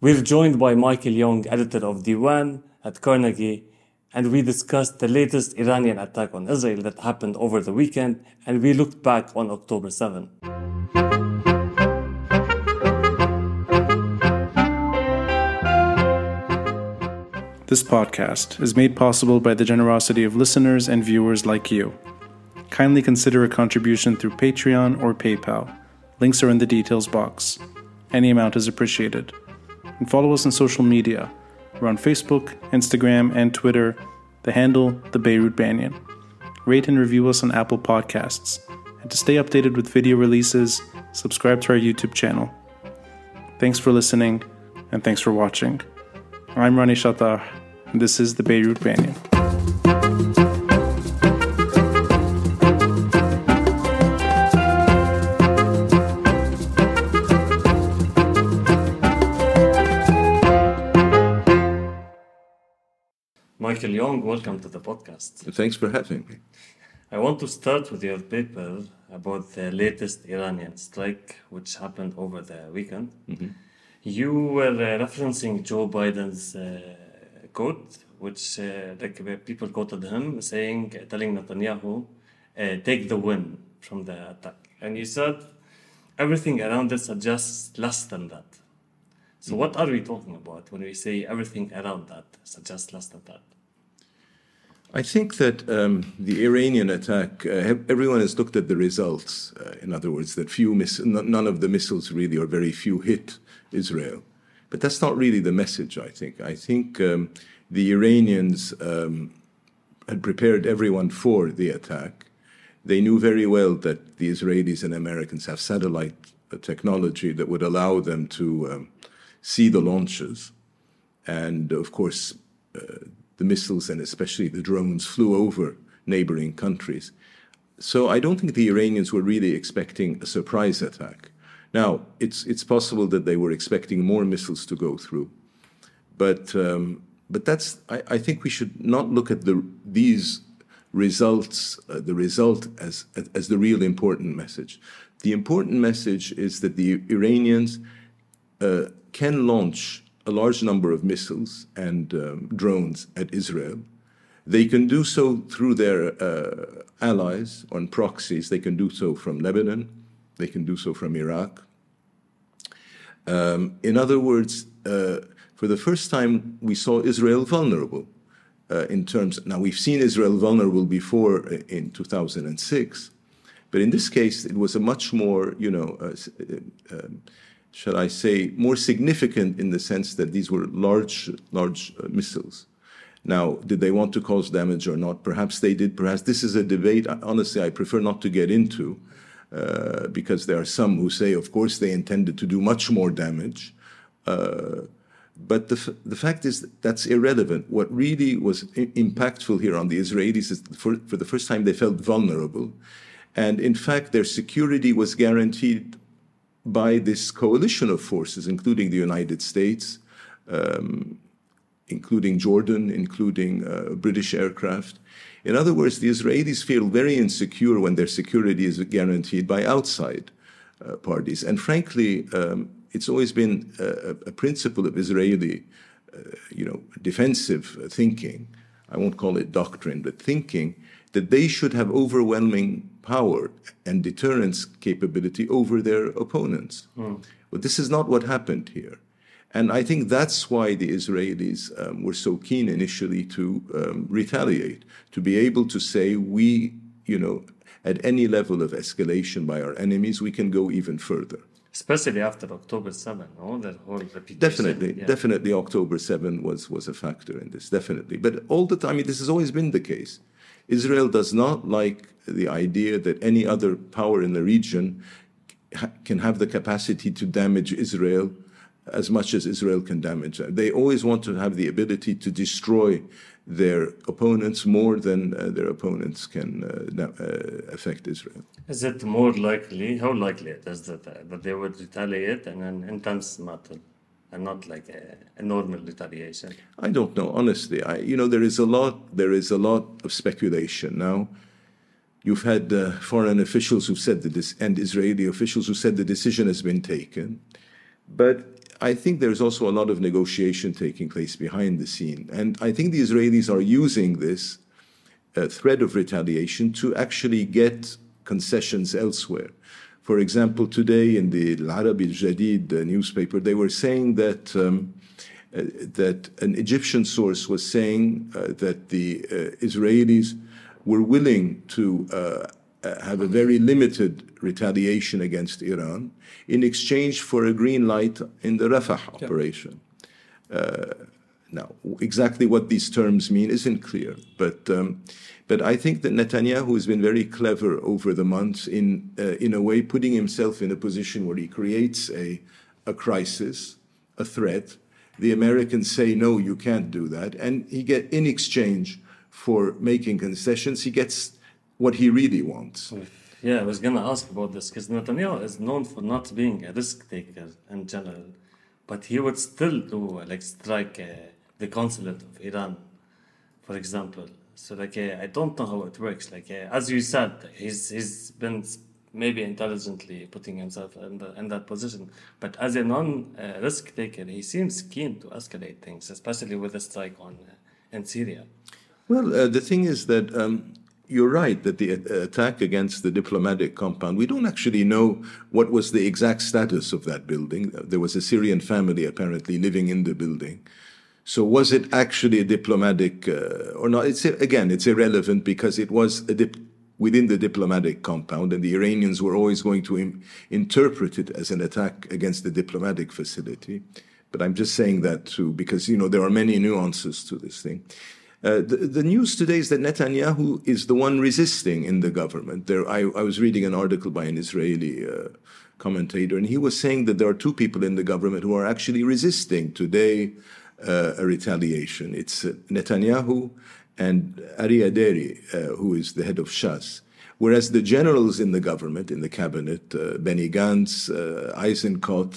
We're joined by Michael Young, editor of Diwan at Carnegie, and we discussed the latest Iranian attack on Israel that happened over the weekend, and we looked back on October 7. This podcast is made possible by the generosity of listeners and viewers like you. Kindly consider a contribution through Patreon or PayPal. Links are in the details box. Any amount is appreciated. And follow us on social media. We're on Facebook, Instagram, and Twitter. The handle, The Beirut Banyan. Rate and review us on Apple Podcasts. And to stay updated with video releases, subscribe to our YouTube channel. Thanks for listening, and thanks for watching. I'm Rani Shattar, and this is The Beirut Banyan. Michael Young, welcome to the podcast. Thanks for having me. I want to start with your paper about the latest Iranian strike, which happened over the weekend. Mm-hmm. You were referencing Joe Biden's quote, which people quoted him telling Netanyahu, take the win from the attack. And you said everything around it suggests less than that. So what are we talking about when we say everything around that suggests less than that? I think that the Iranian attack, everyone has looked at the results. In other words, that none of the missiles really, or very few, hit Israel. But that's not really the message, I think. I think the Iranians had prepared everyone for the attack. They knew very well that the Israelis and Americans have satellite technology that would allow them to see the launches. And, of course, the missiles and especially the drones flew over neighboring countries. So I don't think the Iranians were really expecting a surprise attack. Now, it's possible that they were expecting more missiles to go through. But that's, I think we should not look at these results, the result as the real important message. The important message is that the Iranians can launch a large number of missiles and drones at Israel. They can do so through their allies on proxies. They can do so from Lebanon. They can do so from Iraq. In other words, for the first time, we saw Israel vulnerable in terms. Now, we've seen Israel vulnerable before in 2006, but in this case, it was a much more, shall I say, more significant in the sense that these were large missiles. Now, did they want to cause damage or not? Perhaps they did. Perhaps this is a debate, honestly, I prefer not to get into, because there are some who say, of course, they intended to do much more damage. But the fact is that's irrelevant. What really was impactful here on the Israelis is for the first time they felt vulnerable. And in fact, their security was guaranteed by this coalition of forces, including the United States, including Jordan, including British aircraft. In other words, the Israelis feel very insecure when their security is guaranteed by outside parties. And frankly, it's always been a principle of Israeli, defensive thinking. I won't call it doctrine, but thinking that they should have overwhelming power and deterrence capability over their opponents. But this is not what happened here. And I think that's why the Israelis were so keen initially to retaliate, to be able to say, at any level of escalation by our enemies, we can go even further. Especially after October 7, no? That whole reputation. Definitely October 7 was a factor in this, definitely. But all the time, this has always been the case. Israel does not like the idea that any other power in the region can have the capacity to damage Israel as much as Israel can damage them. They always want to have the ability to destroy their opponents more than their opponents can affect Israel. Is it more likely, how likely it is that they would retaliate in an intense matter and not like a normal retaliation? I don't know, honestly. There is a lot of speculation now. You've had foreign officials who said and Israeli officials who said the decision has been taken. But I think there's also a lot of negotiation taking place behind the scene. And I think the Israelis are using this threat of retaliation to actually get concessions elsewhere. For example, today in the Al-Arabi Al-Jadid newspaper, they were saying that that an Egyptian source was saying that the Israelis were willing to have a very limited retaliation against Iran in exchange for a green light in the Rafah operation. Now, exactly what these terms mean isn't clear, but I think that Netanyahu has been very clever over the months in a way putting himself in a position where he creates a crisis, a threat. The Americans say, no, you can't do that. And in exchange for making concessions, he gets what he really wants. Yeah, I was going to ask about this because Netanyahu is known for not being a risk taker in general, but he would still do, strike the consulate of Iran, for example. So, I don't know how it works. As you said, he's been maybe intelligently putting himself in that position. But as a non-risk taker, he seems keen to escalate things, especially with the strike in Syria. Well, the thing is that you're right that the attack against the diplomatic compound, we don't actually know what was the exact status of that building. There was a Syrian family apparently living in the building. So was it actually a diplomatic or not? It's irrelevant because it was within the diplomatic compound, and the Iranians were always going to interpret it as an attack against the diplomatic facility. But I'm just saying that too, because, there are many nuances to this thing. The news today is that Netanyahu is the one resisting in the government. I was reading an article by an Israeli commentator, and he was saying that there are two people in the government who are actually resisting today a retaliation. It's Netanyahu and Ari Aderi, who is the head of Shas. Whereas the generals in the government, in the cabinet, Benny Gantz, Eisenkot,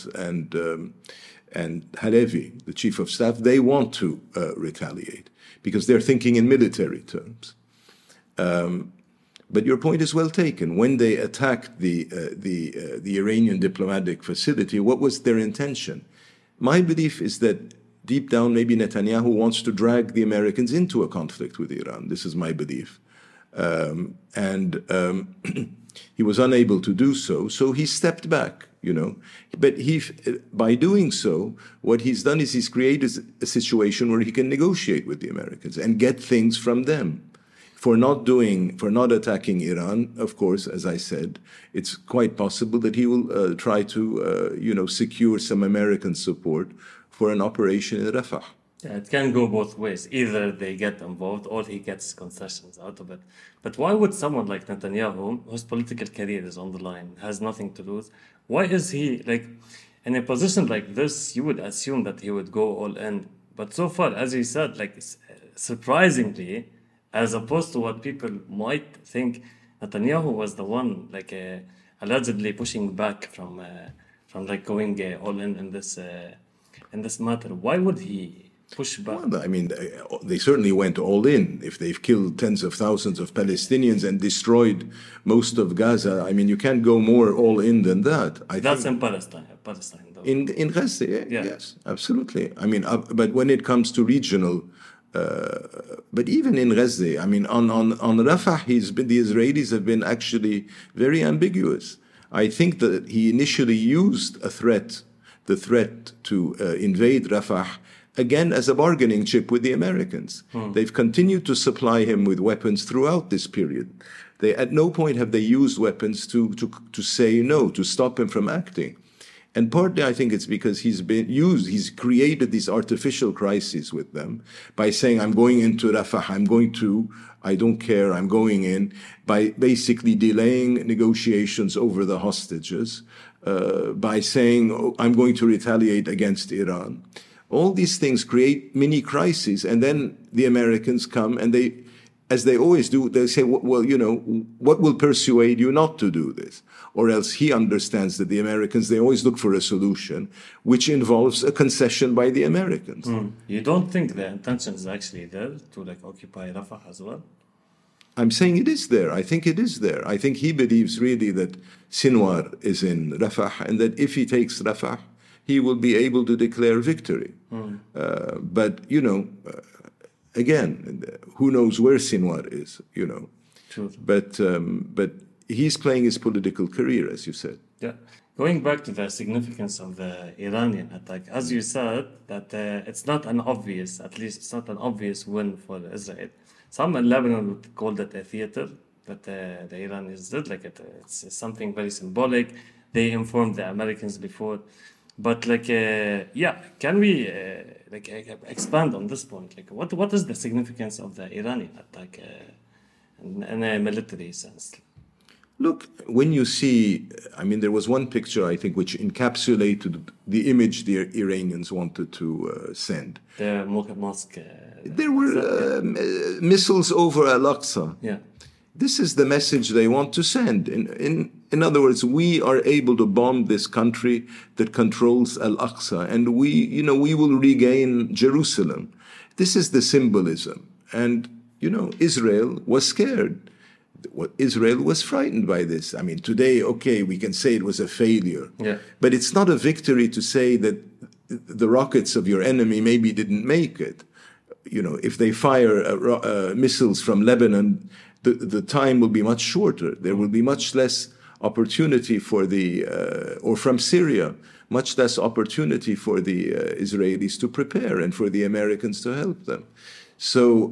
and Halevi, the chief of staff, they want to retaliate because they're thinking in military terms. But your point is well taken. When they attacked the Iranian diplomatic facility, what was their intention? My belief is that deep down, maybe Netanyahu wants to drag the Americans into a conflict with Iran. This is my belief. He was unable to do so, so he stepped back, But by doing so, what he's done is he's created a situation where he can negotiate with the Americans and get things from them. For not attacking Iran, of course, as I said, it's quite possible that he will try to, secure some American support for an operation in Rafah. Yeah, it can go both ways. Either they get involved or he gets concessions out of it. But why would someone like Netanyahu, whose political career is on the line, has nothing to lose, why is he, in a position like this, you would assume that he would go all in. But so far, as you said, surprisingly, as opposed to what people might think, Netanyahu was the one, allegedly pushing back from going all in this matter. Why would he push back? Well, I mean, they certainly went all in. If they've killed tens of thousands of Palestinians and destroyed most of Gaza, I mean, you can't go more all in than that. That's in Palestine, though. In Gaza, yes, absolutely. I mean, but when it comes to regional, but even in Gaza, I mean, on Rafah, the Israelis have been actually very ambiguous. I think that he initially used the threat to invade Rafah, again as a bargaining chip with the Americans. They've continued to supply him with weapons throughout this period. At no point have they used weapons to say no, to stop him from acting. And partly I think it's because he's created these artificial crises with them by saying, I'm going into Rafah, I don't care, I'm going in, by basically delaying negotiations over the hostages, by saying, I'm going to retaliate against Iran. All these things create mini crises, and then the Americans come and they, as they always do, they say, well, what will persuade you not to do this? Or else he understands that the Americans, they always look for a solution which involves a concession by the Americans. You don't think the intention is actually there to occupy Rafah as well? I'm saying it is there. I think it is there. I think he believes really that Sinwar is in Rafah, and that if he takes Rafah, he will be able to declare victory. But, again, who knows where Sinwar is, True. But he's playing his political career, as you said. Yeah. Going back to the significance of the Iranian attack, as you said, that it's not an obvious, at least it's not an obvious win for Israel. Some in Lebanon would call that a theater that the Iranians did, like it's something very symbolic. They informed the Americans before. But can we expand on this point? Like, what is the significance of the Iranian attack in a military sense? Look, when you see, there was one picture, I think, which encapsulated the image the Iranians wanted to send. The mosque. There were missiles over Al-Aqsa. Yeah. This is the message they want to send. In other words, we are able to bomb this country that controls Al-Aqsa, and we will regain Jerusalem. This is the symbolism. And, Israel was scared. Israel was frightened by this. Today, okay, we can say it was a failure. Yeah. But it's not a victory to say that the rockets of your enemy maybe didn't make it. If they fire missiles from Lebanon, the time will be much shorter. There will be much less opportunity for or from Syria, much less opportunity for the Israelis to prepare and for the Americans to help them. So,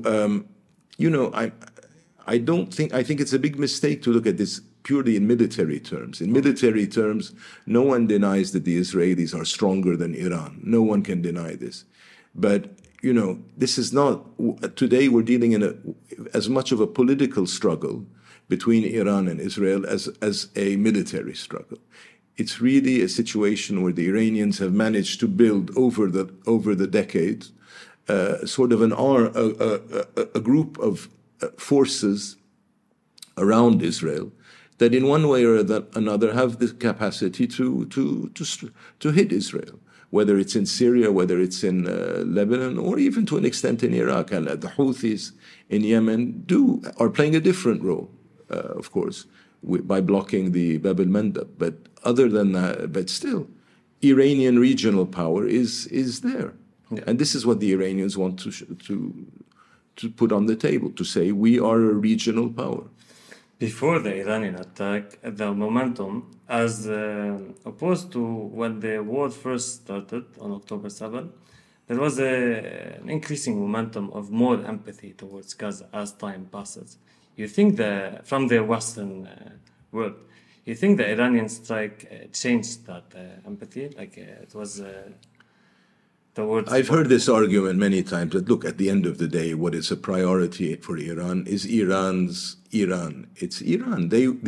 I think it's a big mistake to look at this purely in military terms. In military terms, no one denies that the Israelis are stronger than Iran. No one can deny this. But, this is not, today we're dealing in as much of a political struggle between Iran and Israel as a military struggle. It's really a situation where the Iranians have managed to build over the decades sort of a group of forces around Israel that in one way or another have the capacity to hit Israel, whether it's in Syria, whether it's in Lebanon, or even to an extent in Iraq. And the Houthis in Yemen are playing a different role, of course, by blocking the Bab el-Mandab. But other than that, but still, Iranian regional power is there. Yeah. And this is what the Iranians want to put on the table, to say we are a regional power. Before the Iranian attack, the momentum, as opposed to when the war first started on October 7, there was an increasing momentum of more empathy towards Gaza as time passes. You think from the Western world, you think the Iranian strike changed that empathy? Like it was... I've heard this argument many times that, look, at the end of the day, what is a priority for Iran is Iran's Iran. It's Iran.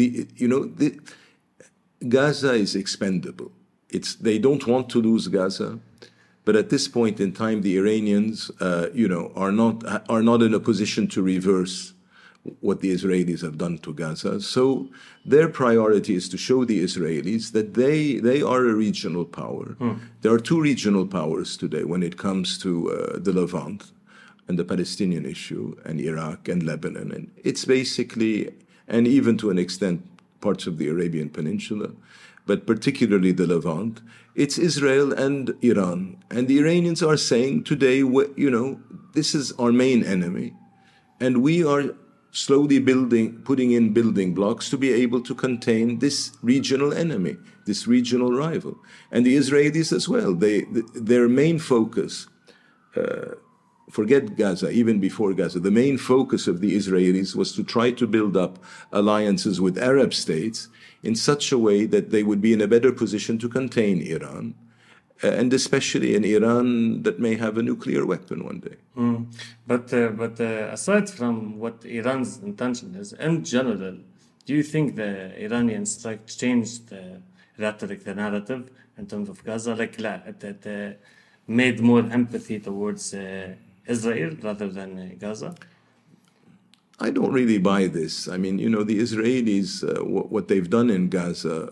Gaza is expendable. They don't want to lose Gaza, but at this point in time, the Iranians, are not in a position to reverse what the Israelis have done to Gaza. So their priority is to show the Israelis that they are a regional power. There are two regional powers today when it comes to the Levant and the Palestinian issue and Iraq and Lebanon. And it's basically, and even to an extent, parts of the Arabian Peninsula, but particularly the Levant, it's Israel and Iran. And the Iranians are saying today, this is our main enemy, and we are slowly putting in building blocks to be able to contain this regional enemy, this regional rival. And the Israelis as well, their main focus, forget Gaza, even before Gaza, the main focus of the Israelis was to try to build up alliances with Arab states in such a way that they would be in a better position to contain Iran, and especially in Iran that may have a nuclear weapon one day. But aside from what Iran's intention is, in general, do you think the Iranian strike changed the rhetoric, the narrative in terms of Gaza? It made more empathy towards Israel rather than Gaza? I don't really buy this. I mean, the Israelis, what they've done in Gaza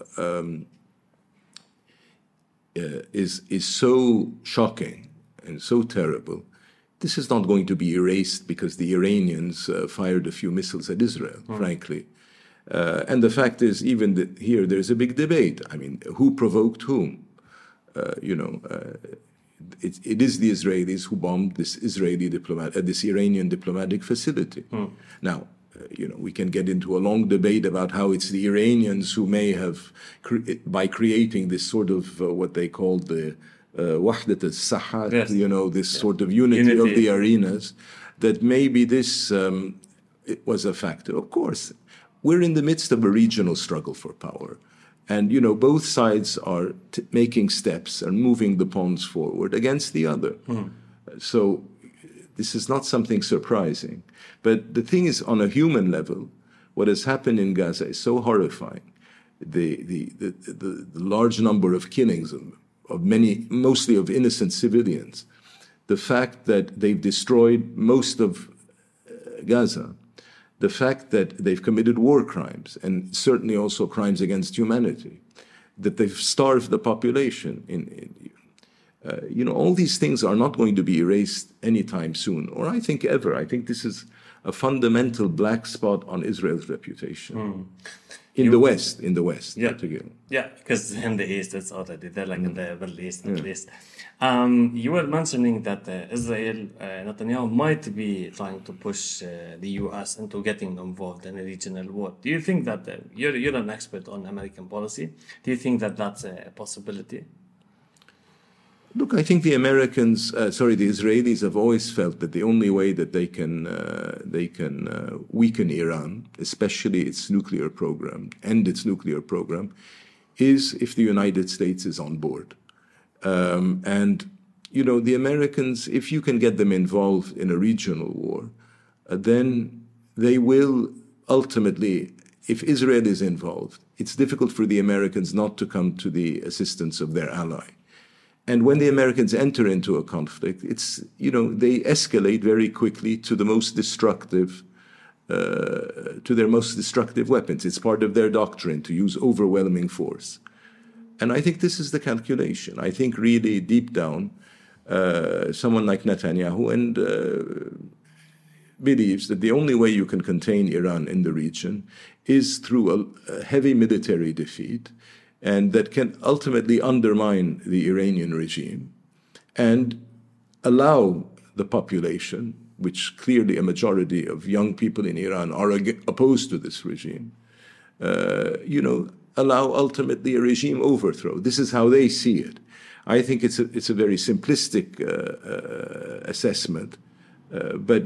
is so shocking and so terrible. This is not going to be erased because the Iranians fired a few missiles at Israel, frankly. And the fact is, even here, there's a big debate. I mean, who provoked whom? it is the Israelis who bombed this this Iranian diplomatic facility. Now, we can get into a long debate about how it's the Iranians who may have, by creating this sort of what they call the wahdat al-sahat, this sort of unity of the arenas, that maybe this it was a factor. Of course, we're in the midst of a regional struggle for power. And, both sides are making steps and moving the pawns forward against the other. So this is not something surprising. But the thing is, on a human level, what has happened in Gaza is so horrifying. The large number of killings of mostly of innocent civilians, the fact that they've destroyed most of Gaza, the fact that they've committed war crimes and certainly also crimes against humanity, that they've starved the population. All these things are not going to be erased anytime soon, or I think ever. I think this is a fundamental black spot on Israel's reputation. In the West, particularly. Yeah, because in the East, it's already there, like in the Middle East at least. You were mentioning that Israel, Netanyahu might be trying to push the U.S. into getting involved in a regional war. Do you think that, you're an expert on American policy, do you think that that's a possibility? Look, I think the Israelis have always felt that the only way that they can weaken Iran, especially its nuclear program, is if the United States is on board. The Americans, if you can get them involved in a regional war, then they will ultimately, if Israel is involved, it's difficult for the Americans not to come to the assistance of their ally. And when the Americans enter into a conflict, they escalate very quickly to the most destructive, to their most destructive weapons. It's part of their doctrine to use overwhelming force. And I think this is the calculation. I think really deep down, someone like Netanyahu believes that the only way you can contain Iran in the region is through a heavy military defeat, and that can ultimately undermine the Iranian regime and allow the population, which clearly a majority of young people in Iran are opposed to this regime, allow ultimately a regime overthrow. This is how they see it. I think it's a very simplistic assessment, but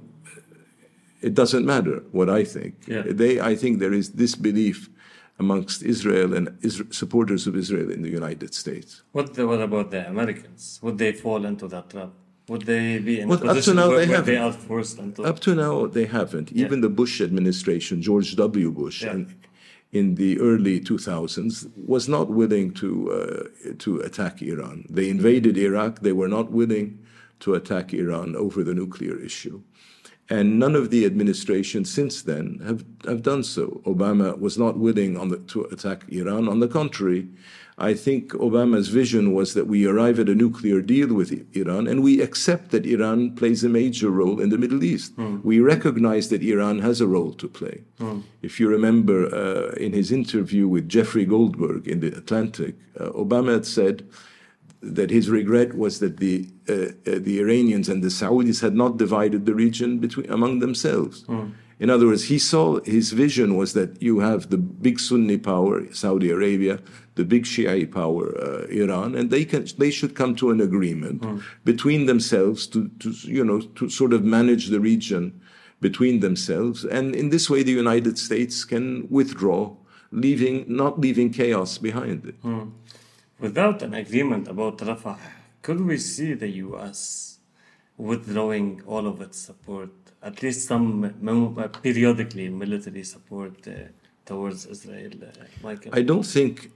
it doesn't matter what I think. Yeah. I think there is this belief amongst Israel and supporters of Israel in the United States. What about the Americans? Would they fall into that trap? Would they be in a position where they are forced into? Up to now, they haven't. Yeah. Even the Bush administration, George W. Bush, in the early 2000s, was not willing to attack Iran. They invaded Iraq. They were not willing to attack Iran over the nuclear issue. And none of the administrations since then have done so. Obama was not willing to attack Iran. On the contrary, I think Obama's vision was that we arrive at a nuclear deal with Iran and we accept that Iran plays a major role in the Middle East. We recognize that Iran has a role to play. If you remember in his interview with Jeffrey Goldberg in The Atlantic, Obama had said that his regret was that the Iranians and the Saudis had not divided the region among themselves. In other words, his vision was that you have the big Sunni power, Saudi Arabia, the big Shiite power, Iran, and they should come to an agreement between themselves to sort of manage the region between themselves. And in this way, the United States can withdraw, not leaving chaos behind it. Without an agreement about Rafah, could we see the U.S. withdrawing all of its support, at least some periodically military support towards Israel, Michael? I don't think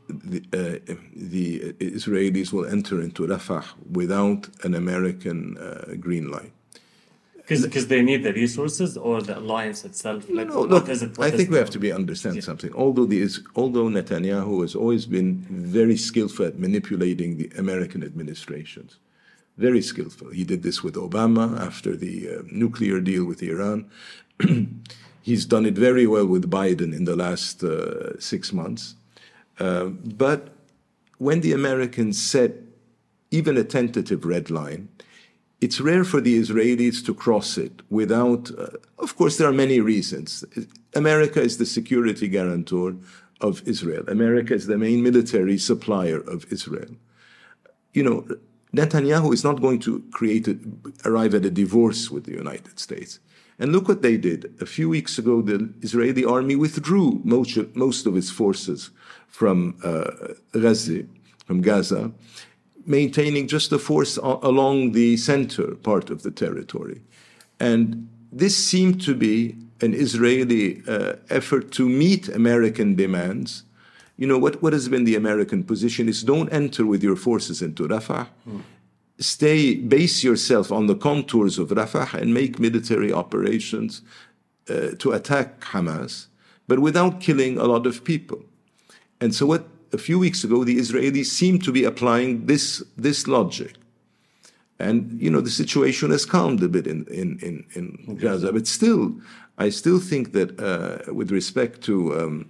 the Israelis will enter into Rafah without an American green light. Because they need the resources or the alliance itself? I think we have to understand something. Although Netanyahu has always been very skillful at manipulating the American administrations, very skillful. He did this with Obama after the nuclear deal with Iran. He's done it very well with Biden in the last 6 months. But when the Americans set even a tentative red line, it's rare for the Israelis to cross it without, of course, there are many reasons. America is the security guarantor of Israel. America is the main military supplier of Israel. You know, Netanyahu is not going to arrive at a divorce with the United States. And look what they did. A few weeks ago, the Israeli army withdrew most of its forces from Gaza, maintaining just a force along the center part of the territory. And this seemed to be an Israeli effort to meet American demands. You know, what has been the American position is don't enter with your forces into Rafah. Base yourself on the contours of Rafah and make military operations to attack Hamas, but without killing a lot of people. And so a few weeks ago, the Israelis seemed to be applying this logic. And, you know, the situation has calmed a bit in Gaza. But still, I still think that with respect to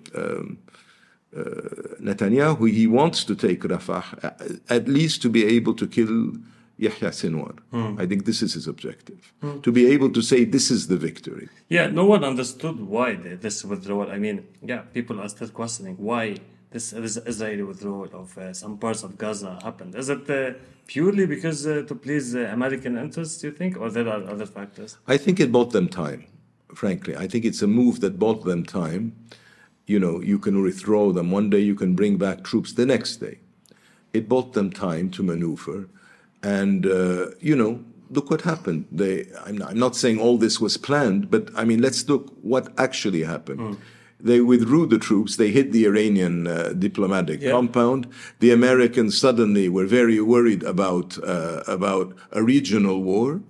Netanyahu, he wants to take Rafah, at least to be able to kill Yahya Sinwar. I think this is his objective, to be able to say this is the victory. Yeah, no one understood why this withdrawal. I mean, yeah, people are still questioning why this Israeli withdrawal of some parts of Gaza happened. Is it purely because to please American interests, you think, or there are other factors? I think it bought them time, frankly. I think it's a move that bought them time. You know, you can withdraw them one day, you can bring back troops the next day. It bought them time to maneuver. And, you know, look what happened. I'm not saying all this was planned, but, I mean, let's look what actually happened. They withdrew the troops. They hit the Iranian diplomatic compound. The Americans suddenly were very worried about a regional war.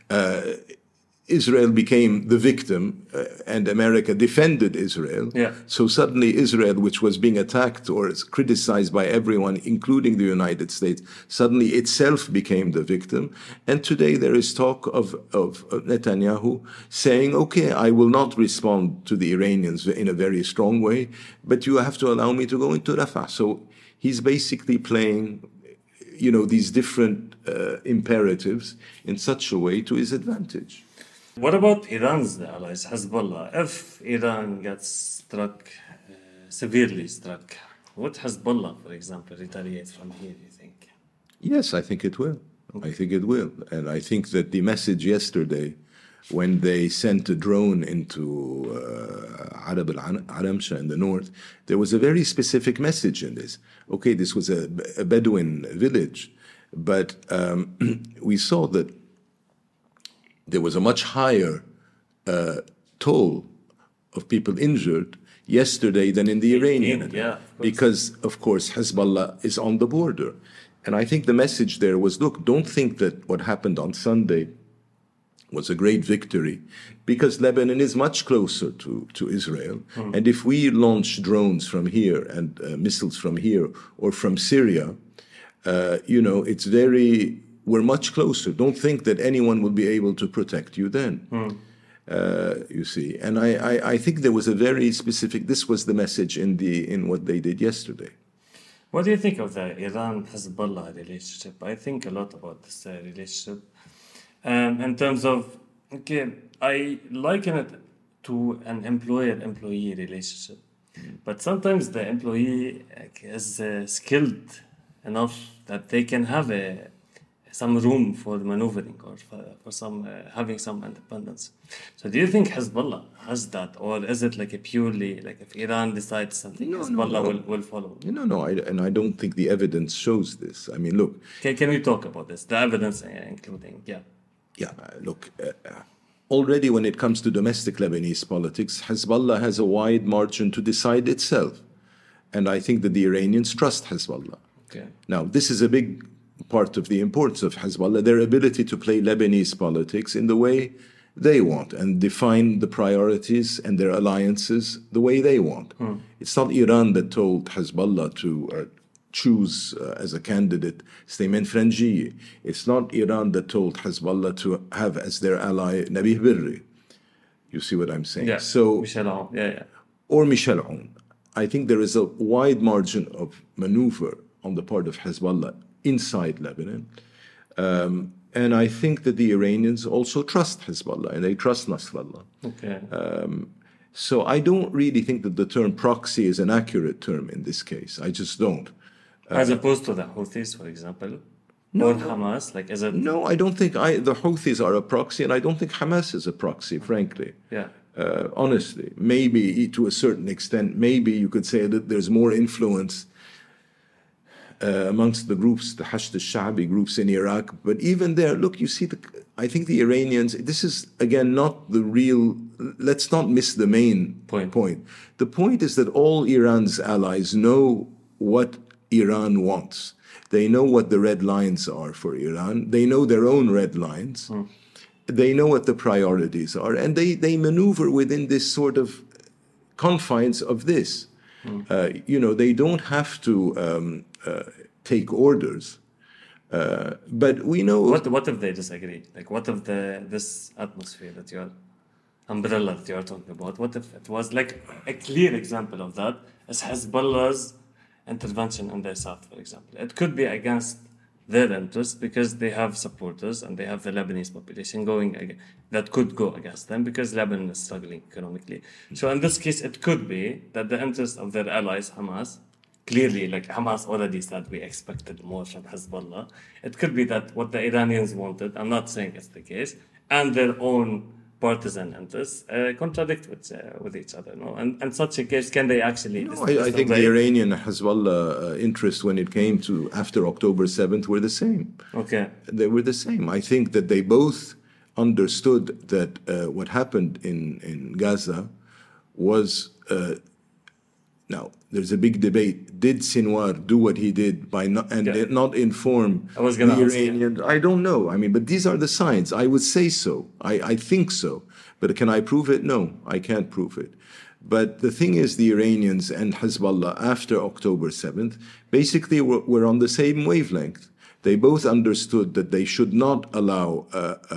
Israel became the victim, and America defended Israel. Yeah. So suddenly Israel, which was being attacked or criticized by everyone, including the United States, suddenly itself became the victim. And today there is talk of Netanyahu saying, okay, I will not respond to the Iranians in a very strong way, but you have to allow me to go into Rafah. So he's basically playing, you know, these different imperatives in such a way to his advantage. What about Iran's allies, Hezbollah? If Iran gets struck, severely struck, would Hezbollah, for example, retaliate from here, do you think? Yes, I think it will. Okay. I think it will. And I think that the message yesterday, when they sent a drone into Arab al-Aramsha in the north, there was a very specific message in this. Okay, this was a Bedouin village, but we saw that there was a much higher toll of people injured yesterday than in the Iranian attack. Because, of course, Hezbollah is on the border. And I think the message there was, look, don't think that what happened on Sunday was a great victory, because Lebanon is much closer to Israel. And if we launch drones from here and missiles from here or from Syria, you know, we're much closer. Don't think that anyone will be able to protect you then. You see. And I think there was a very specific, this was the message in what they did yesterday. What do you think of the Iran-Hezbollah relationship? I think a lot about this relationship. In terms of, okay, I liken it to an employer-employee relationship. But sometimes the employee is skilled enough that they can have some room for maneuvering or for some having some independence. So do you think Hezbollah has that, or is it like a purely, like if Iran decides something, Hezbollah will follow? No, I don't think the evidence shows this. I mean, look. Can we talk about this? The evidence including, look, already when it comes to domestic Lebanese politics, Hezbollah has a wide margin to decide itself. And I think that the Iranians trust Hezbollah. Okay. Now, this is a big part of the importance of Hezbollah, their ability to play Lebanese politics in the way they want and define the priorities and their alliances the way they want. It's not Iran that told Hezbollah to choose as a candidate Stayman Franji. It's not Iran that told Hezbollah to have as their ally Nabih Berri. You see what I'm saying? Yeah. So, Michel Aoun. Or Michel Aoun. I think there is a wide margin of maneuver on the part of Hezbollah inside Lebanon. And I think that the Iranians also trust Hezbollah and they trust Nasrallah. Okay. So I don't really think that the term proxy is an accurate term in this case. I just don't. As opposed to the Houthis, for example? No. Or Hamas? Like, is it... No, I don't think the Houthis are a proxy, and I don't think Hamas is a proxy, frankly. Yeah. Honestly. Maybe to a certain extent, maybe you could say that there's more influence amongst the groups, the Hashd al-Sha'bi groups in Iraq. But even there, look, you see, I think the Iranians, this is, again, not the real, let's not miss the main point. The point is that all Iran's allies know what Iran wants. They know what the red lines are for Iran. They know their own red lines. They know what the priorities are. And they maneuver within this sort of confines of this. They don't have to take orders. But we know... What if they disagree? Like, what if this atmosphere that umbrella that you're talking about, what if it was like a clear example of that is Hezbollah's intervention in the south, for example? It could be against their interests because they have supporters and they have the Lebanese population that could go against them because Lebanon is struggling economically. So in this case, it could be that the interest of their allies, Hamas, clearly, like Hamas already said, we expected more from Hezbollah. It could be that what the Iranians wanted, I'm not saying it's the case, and their own partisan interests contradict with each other. No? And in such a case, can they actually... No, I think the Iranian Hezbollah interests when it came to after October 7th were the same. Okay. They were the same. I think that they both understood that what happened in Gaza was... now, there's a big debate. Did Sinwar do what he did by not inform the Iranians? I don't know. I mean, but these are the signs. I would say so. I think so. But can I prove it? No, I can't prove it. But the thing is, the Iranians and Hezbollah after October 7th basically were on the same wavelength. They both understood that they should not allow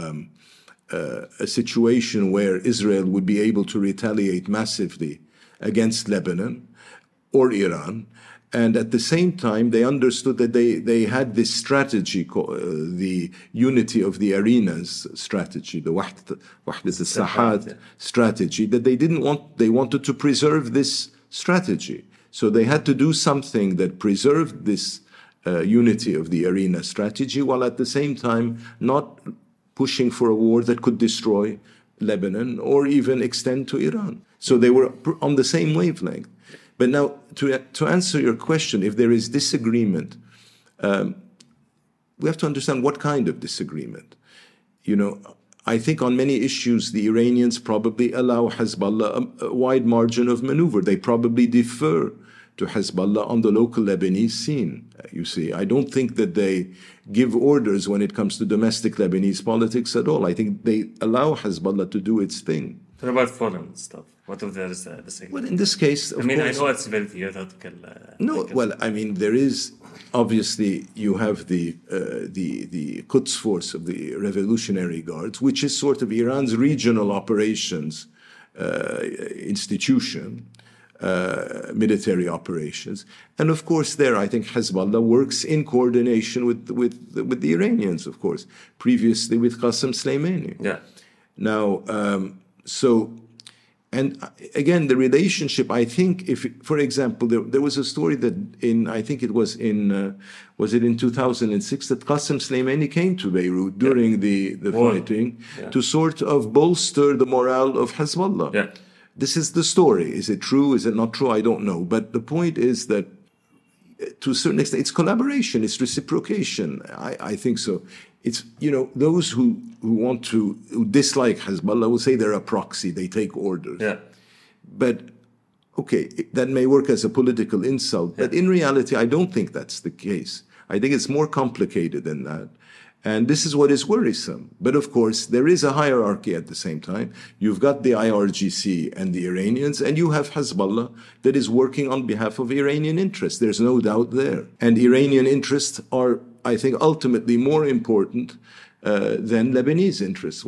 a situation where Israel would be able to retaliate massively against Lebanon or Iran. And at the same time, they understood that they had this strategy, the unity of the arenas strategy, the Wahdat al-Sahat strategy, that they wanted to preserve this strategy. So they had to do something that preserved this unity of the arena strategy, while at the same time not pushing for a war that could destroy Lebanon or even extend to Iran. So they were on the same wavelength. But now, to answer your question, if there is disagreement, we have to understand what kind of disagreement. I think on many issues, the Iranians probably allow Hezbollah a wide margin of maneuver. They probably defer to Hezbollah on the local Lebanese scene, you see. I don't think that they give orders when it comes to domestic Lebanese politics at all. I think they allow Hezbollah to do its thing. What about foreign stuff? What if there is a disagreement? Well, in this case, of course, I know it's very theoretical. There is, obviously, you have the Quds force of the Revolutionary Guards, which is sort of Iran's regional operations institution, military operations. And of course, there, I think Hezbollah works in coordination with the Iranians, of course, previously with Qasem Soleimani. Yeah. Now, and again, the relationship, I think, for example, there was a story that was it in 2006, that Qasem Soleimani came to Beirut during the fighting to sort of bolster the morale of Hezbollah. Yeah. This is the story. Is it true? Is it not true? I don't know. But the point is that to a certain extent, it's collaboration, it's reciprocation. I think so. It's, those who dislike Hezbollah will say they're a proxy, they take orders. Yeah. But, okay, that may work as a political insult, but in reality, I don't think that's the case. I think it's more complicated than that. And this is what is worrisome. But of course, there is a hierarchy at the same time. You've got the IRGC and the Iranians, and you have Hezbollah that is working on behalf of Iranian interests. There's no doubt there. And Iranian interests are, I think, ultimately more important than Lebanese interests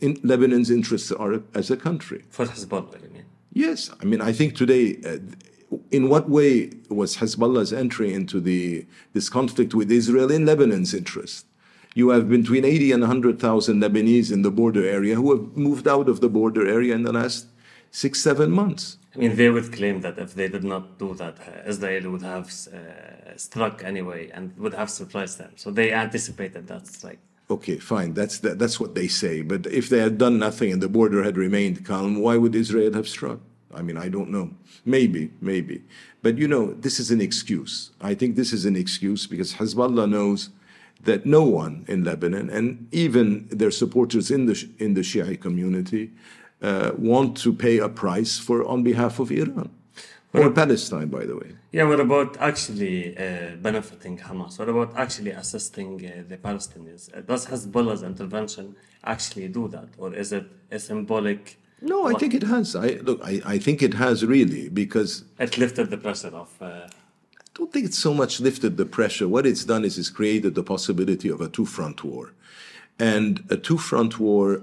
Lebanon's interests are as a country. For Hezbollah, you mean? Yes. I mean, I think today, in what way was Hezbollah's entry into this conflict with Israel in Lebanon's interest? You have between 80 and 100,000 Lebanese in the border area who have moved out of the border area in the last 6-7 months. I mean, they would claim that if they did not do that, Israel would have struck anyway and would have surprised them. So they anticipated that strike. Okay, fine. That's what they say. But if they had done nothing and the border had remained calm, why would Israel have struck? I mean, I don't know. Maybe. But, this is an excuse. I think this is an excuse because Hezbollah knows that no one in Lebanon, and even their supporters in the Shia community, want to pay a price on behalf of Iran. Or Palestine, by the way. Yeah, what about actually benefiting Hamas? What about actually assisting the Palestinians? Does Hezbollah's intervention actually do that? Or is it a symbolic... No, I think it has. I think it has really, because... It lifted the pressure of... I don't think it's so much lifted the pressure. What it's done is it's created the possibility of a two-front war. And a two-front war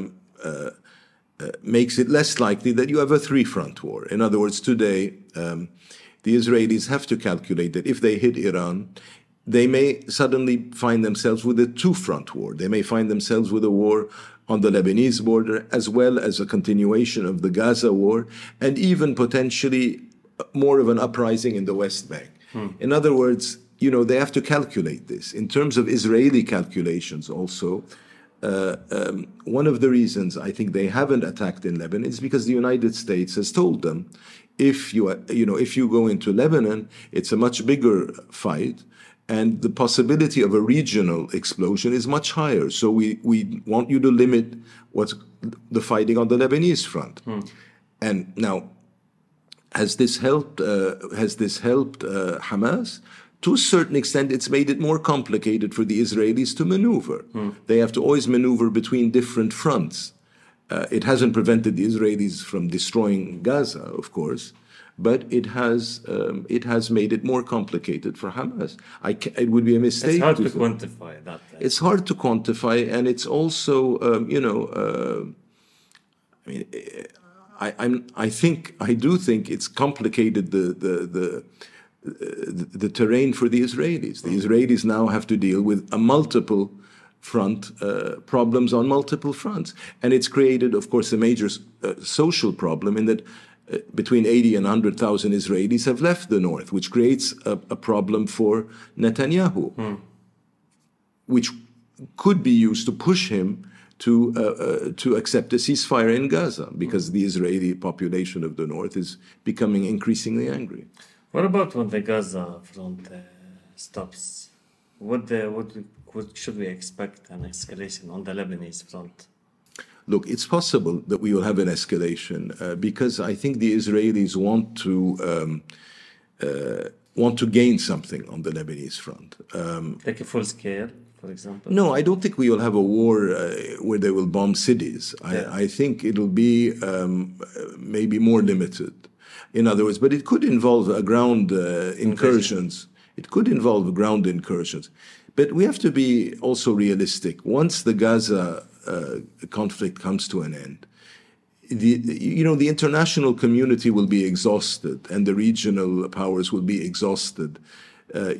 makes it less likely that you have a three-front war. In other words, today, the Israelis have to calculate that if they hit Iran, they may suddenly find themselves with a two-front war. They may find themselves with a war on the Lebanese border, as well as a continuation of the Gaza war, and even potentially more of an uprising in the West Bank. In other words, they have to calculate this. In terms of Israeli calculations also, one of the reasons I think they haven't attacked in Lebanon is because the United States has told them, if you go into Lebanon, it's a much bigger fight, and the possibility of a regional explosion is much higher. So we want you to limit what's the fighting on the Lebanese front. And now, has this helped Hamas? To a certain extent, it's made it more complicated for the Israelis to maneuver. They have to always maneuver between different fronts. It hasn't prevented the Israelis from destroying Gaza, of course, but it has made it more complicated for Hamas. It would be a mistake. It's hard to quantify that. It's hard to quantify, and it's also, I do think it's complicated the terrain for the Israelis. The Israelis now have to deal with a multiple front problems on multiple fronts, and it's created, of course, a major social problem in that between 80 and 100,000 Israelis have left the north, which creates a problem for Netanyahu, which could be used to push him to accept a ceasefire in Gaza, because the Israeli population of the north is becoming increasingly angry. What about when the Gaza front stops? What should we expect an escalation on the Lebanese front? Look, it's possible that we will have an escalation because I think the Israelis want to gain something on the Lebanese front. Like a full scale, for example? No, I don't think we will have a war where they will bomb cities. I think it'll be maybe more limited. In other words, but it could involve ground incursions. It could involve ground incursions. But we have to be also realistic. Once the Gaza conflict comes to an end, the international community will be exhausted, and the regional powers will be exhausted. It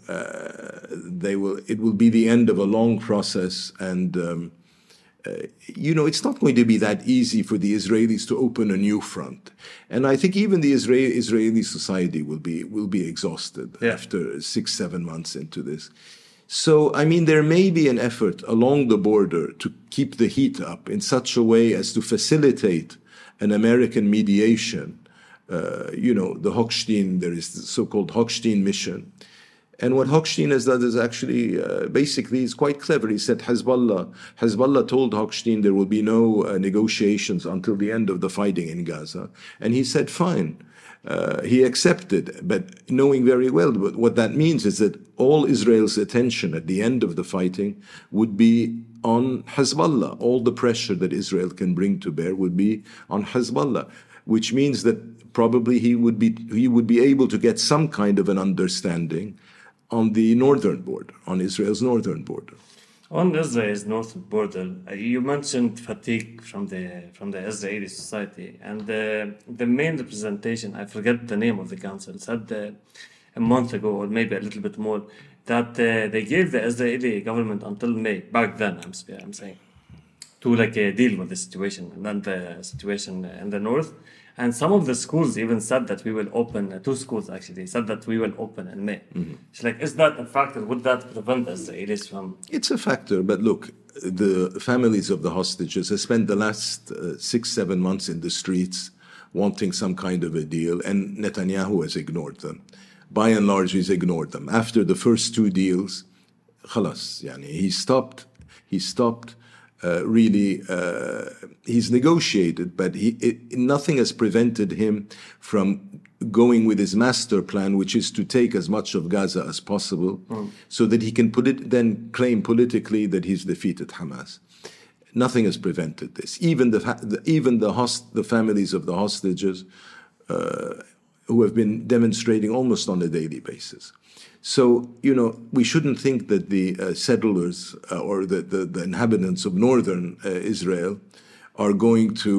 will be the end of a long process, and it's not going to be that easy for the Israelis to open a new front. And I think even the Israeli society will be exhausted after 6-7 months into this. So, I mean, there may be an effort along the border to keep the heat up in such a way as to facilitate an American mediation. The Hochstein, there is the so-called Hochstein mission. And what Hochstein has done is actually, basically, is quite clever. He said Hezbollah told Hochstein there will be no negotiations until the end of the fighting in Gaza. And he said, fine. He accepted, but knowing very well what that means is that all Israel's attention at the end of the fighting would be on Hezbollah. All the pressure that Israel can bring to bear would be on Hezbollah, which means that probably he would be able to get some kind of an understanding on the northern border, on Israel's northern border. On Israel's north border, you mentioned fatigue from the Israeli society, and the main representation, I forget the name of the council, said a month ago or maybe a little bit more that they gave the Israeli government until May. Back then, I'm saying, to deal with the situation and then the situation in the north. And some of the schools even said that we will open, two schools actually, said that we will open in May. It's like, is that a factor? Would that prevent the Israelis from... It's a factor, but look, the families of the hostages have spent the last 6-7 months in the streets wanting some kind of a deal, and Netanyahu has ignored them. By and large, he's ignored them. After the first two deals, خلاص, he stopped he's negotiated, but nothing has prevented him from going with his master plan, which is to take as much of Gaza as possible, so that he can then claim politically that he's defeated Hamas. Nothing has prevented this. Even the families of the hostages who have been demonstrating almost on a daily basis. So, we shouldn't think that the settlers or the inhabitants of northern Israel are going to...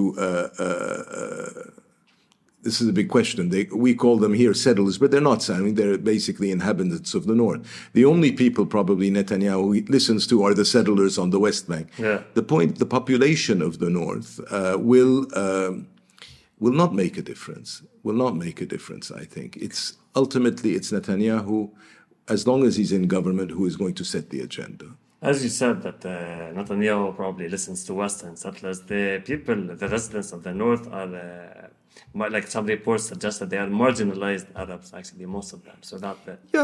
this is a big question. We call them here settlers, but they're not. They're basically inhabitants of the north. The only people probably Netanyahu listens to are the settlers on the West Bank. Yeah. The population of the north will not make a difference. Will not make a difference, I think. Ultimately, it's Netanyahu, as long as he's in government, who is going to set the agenda. As you said, that Netanyahu probably listens to Western settlers. The people, the residents of the north are, like some reports suggest that they are marginalized Arabs, actually, most of them. So that...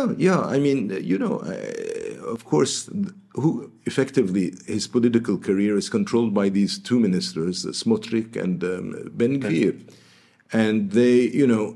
of course, who effectively, his political career is controlled by these two ministers, Smotrich and Ben Gvir. And they,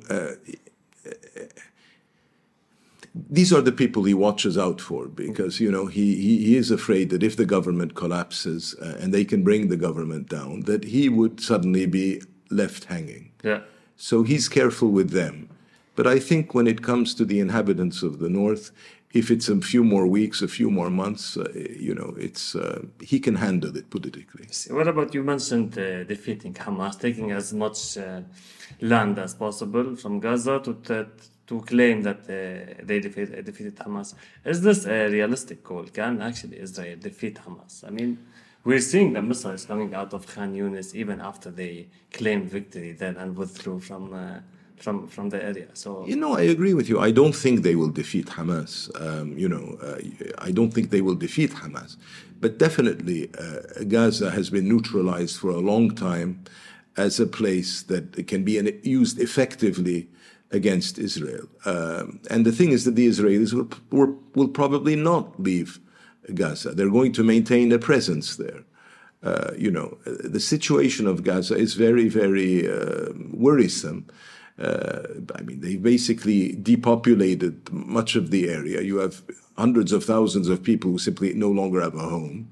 these are the people he watches out for, because, he is afraid that if the government collapses and they can bring the government down, that he would suddenly be left hanging. Yeah. So he's careful with them. But I think when it comes to the inhabitants of the north, if it's a few more weeks, a few more months, he can handle it politically. What about, you mentioned defeating Hamas, taking as much land as possible from Gaza to claim that they defeated Hamas. Is this a realistic goal? Can actually Israel defeat Hamas? I mean, we're seeing the missiles coming out of Khan Yunis even after they claimed victory then and withdrew from the area. So I agree with you. I don't think they will defeat Hamas. I don't think they will defeat Hamas. But definitely, Gaza has been neutralized for a long time as a place that can be used effectively against Israel. And the thing is that the Israelis will probably not leave Gaza. They're going to maintain a presence there. The situation of Gaza is very, very worrisome. They basically depopulated much of the area. You have hundreds of thousands of people who simply no longer have a home.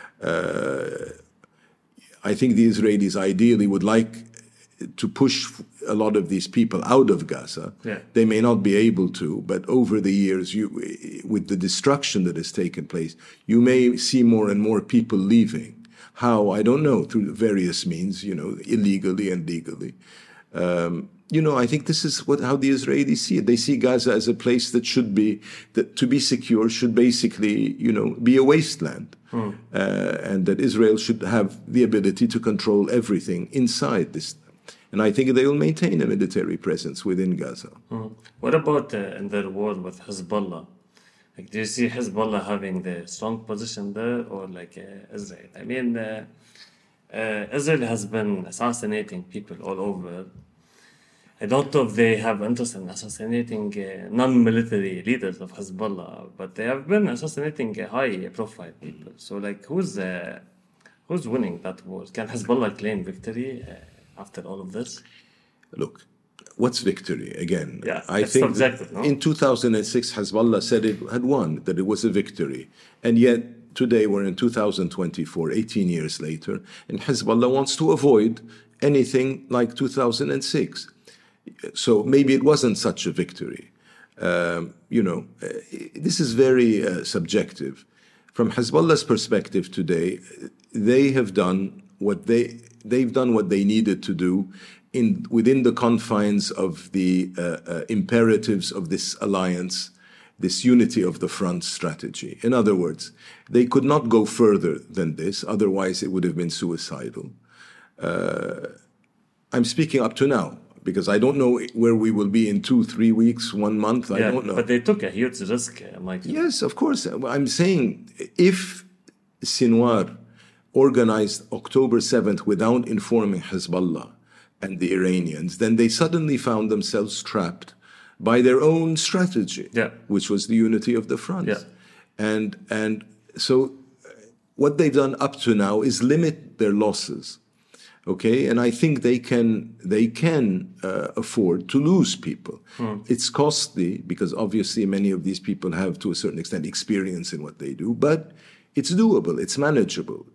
I think the Israelis ideally would like to push a lot of these people out of Gaza. Yeah. They may not be able to, but over the years, with the destruction that has taken place, you may see more and more people leaving. How? I don't know, through various means, illegally and legally. I think this is how the Israelis see it. They see Gaza as a place that to be secure, should basically, be a wasteland. And that Israel should have the ability to control everything inside this. And I think they will maintain a military presence within Gaza. What about in their war with Hezbollah? Do you see Hezbollah having the strong position there, or Israel? I mean, Israel has been assassinating people all over. I don't know if they have interest in assassinating non-military leaders of Hezbollah, but they have been assassinating high-profile people. So, who's winning that war? Can Hezbollah claim victory after all of this? Look, what's victory? Again, I think subjective, no? In 2006, Hezbollah said it had won, that it was a victory. And yet, today we're in 2024, 18 years later, and Hezbollah wants to avoid anything like 2006. So maybe it wasn't such a victory. This is very subjective. From Hezbollah's perspective today, they have done what they've done what they needed to do within the confines of the imperatives of this alliance, this unity of the front strategy. In other words, they could not go further than this, otherwise it would have been suicidal. I'm speaking up to now, because I don't know where we will be in 2-3 weeks, 1 month, I don't know. But they took a huge risk, Michael. Yes, of course. I'm saying if Sinwar organized October 7th without informing Hezbollah and the Iranians, then they suddenly found themselves trapped by their own strategy, which was the unity of the front. Yeah. And so what they've done up to now is limit their losses. Okay, and I think they can afford to lose people. It's costly because obviously many of these people have, to a certain extent, experience in what they do, but it's doable, it's manageable.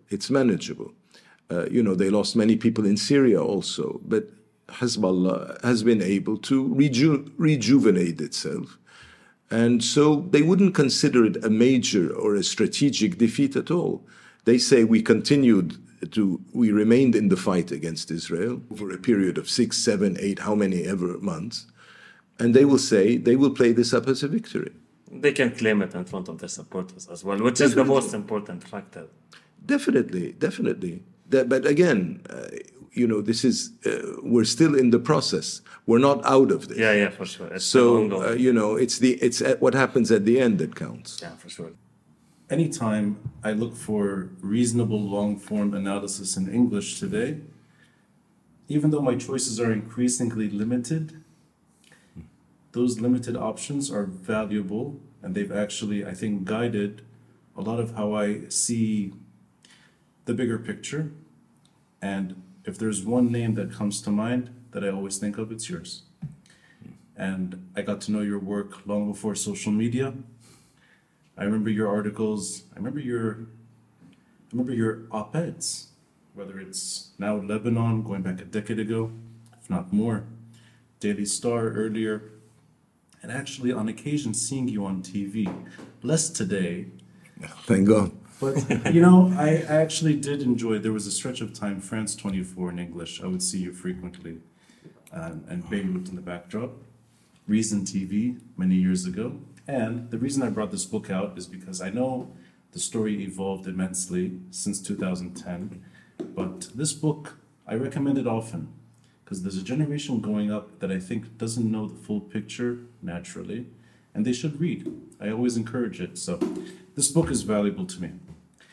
They lost many people in Syria also, but Hezbollah has been able to rejuvenate itself. And so they wouldn't consider it a major or a strategic defeat at all. They say we remained in the fight against Israel over a period of 6, 7, 8, how many ever months. And they will say they will play this up as a victory. They can claim it in front of their supporters as well, which is the most important factor. Definitely. But again, this is, we're still in the process. We're not out of this. Yeah, for sure. It's it's what happens at the end that counts. Yeah, for sure. Anytime I look for reasonable long-form analysis in English today, even though my choices are increasingly limited, those limited options are valuable, and they've actually, I think, guided a lot of how I see the bigger picture. And if there's one name that comes to mind that I always think of, it's yours. And I got to know your work long before social media. I remember your articles. I remember your op-eds, whether it's Now Lebanon, going back a decade ago, if not more, Daily Star earlier, and actually on occasion seeing you on TV. Less today. Thank God. But, I actually did enjoy, there was a stretch of time, France 24 in English, I would see you frequently, and Beirut in the backdrop, Reason TV many years ago. And the reason I brought this book out is because I know the story evolved immensely since 2010, but this book, I recommend it often, because there's a generation growing up that I think doesn't know the full picture naturally, and they should read. I always encourage it. So this book is valuable to me.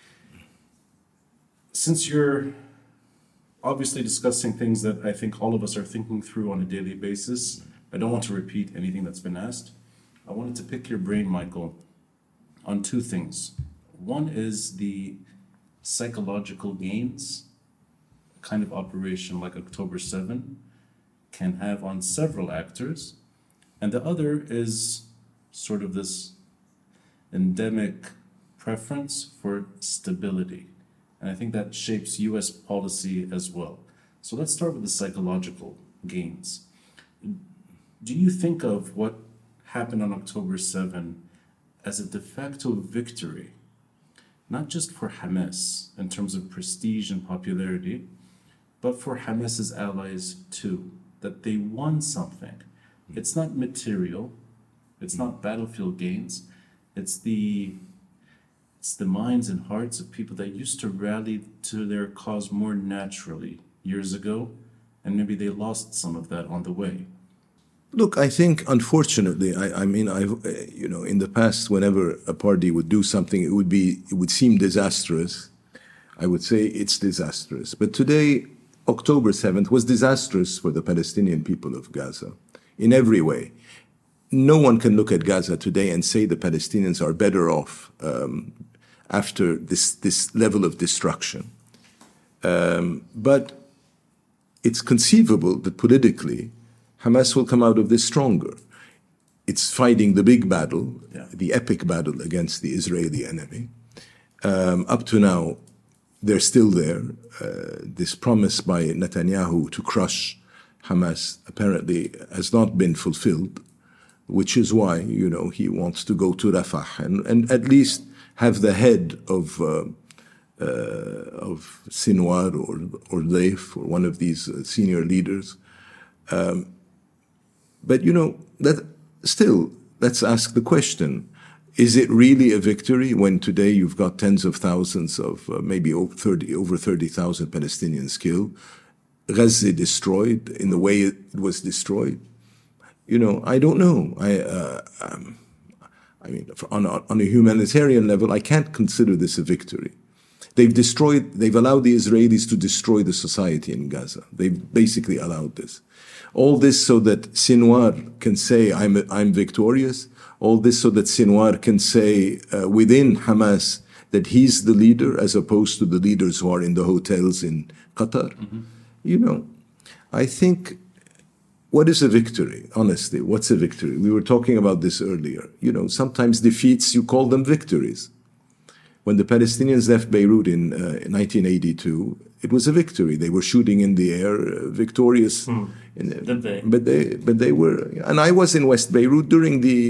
Since you're obviously discussing things that I think all of us are thinking through on a daily basis, I don't want to repeat anything that's been asked. I wanted to pick your brain, Michael, on two things. One is the psychological gains a kind of operation like October 7 can have on several actors, and the other is sort of this endemic preference for stability. And I think that shapes US policy as well. So let's start with the psychological gains. Do you think of what happened on October 7 as a de facto victory, not just for Hamas in terms of prestige and popularity, but for Hamas's allies too, that they won something? It's not material, it's not battlefield gains, it's the minds and hearts of people that used to rally to their cause more naturally years ago, and maybe they lost some of that on the way. Look, I think, unfortunately, in the past, whenever a party would do something, it would seem disastrous. I would say it's disastrous. But today, October 7th was disastrous for the Palestinian people of Gaza in every way. No one can look at Gaza today and say the Palestinians are better off after this level of destruction. But it's conceivable that politically, Hamas will come out of this stronger. It's fighting the big battle, the epic battle against the Israeli enemy. Up to now, they're still there. This promise by Netanyahu to crush Hamas apparently has not been fulfilled, which is why, he wants to go to Rafah and at least have the head of Sinwar or Leif or one of these senior leaders. But that still, let's ask the question: is it really a victory when today you've got tens of thousands of maybe over 30,000 Palestinians killed, Gaza destroyed in the way it was destroyed? I don't know. I mean, on a humanitarian level, I can't consider this a victory. They've allowed the Israelis to destroy the society in Gaza. They've basically allowed this. All this so that Sinwar can say, I'm victorious. All this so that Sinwar can say within Hamas that he's the leader as opposed to the leaders who are in the hotels in Qatar. Mm-hmm. I think, what is a victory? Honestly, what's a victory? We were talking about this earlier. Sometimes defeats, you call them victories. When the Palestinians left Beirut in 1982, it was a victory. They were shooting in the air, victorious. Did they? But they were, and I was in West Beirut during the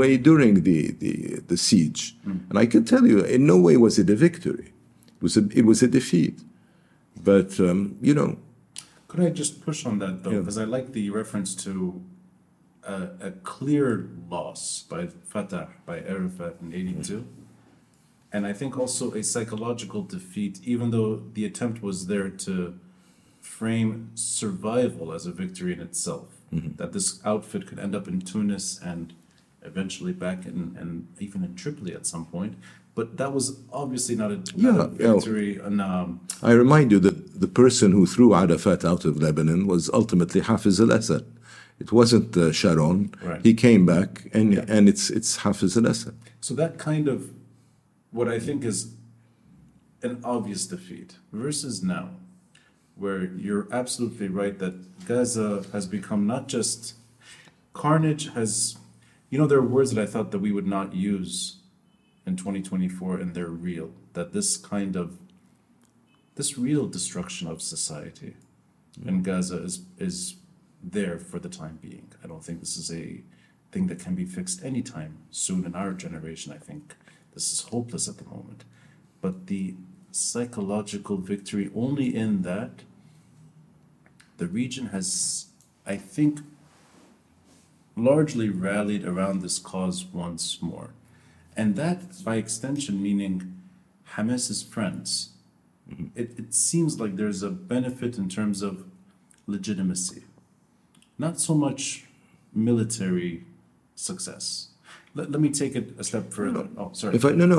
siege, and I can tell you, in no way was it a victory. It was a defeat. But Could I just push on that though, because I like the reference to a clear loss by Fatah, by Arafat in '82. And I think also a psychological defeat, even though the attempt was there to frame survival as a victory in itself, that this outfit could end up in Tunis and eventually back and even in Tripoli at some point. But that was obviously not a victory. I remind you that the person who threw Arafat out of Lebanon was ultimately Hafiz al-Assad. It wasn't Sharon. Right. He came back, and it's Hafiz al-Assad. So that kind of, what I think is an obvious defeat versus now, where you're absolutely right that Gaza has become not just carnage has, there are words that I thought that we would not use in 2024, and they're real, that this real destruction of society in Gaza is there for the time being. I don't think this is a thing that can be fixed anytime soon in our generation. I think this is hopeless at the moment. But the psychological victory only in that the region has, I think, largely rallied around this cause once more. And that, by extension, meaning Hamas's friends. Mm-hmm. It seems like there's a benefit in terms of legitimacy. Not so much military success. Let me take it a step further. Oh, sorry.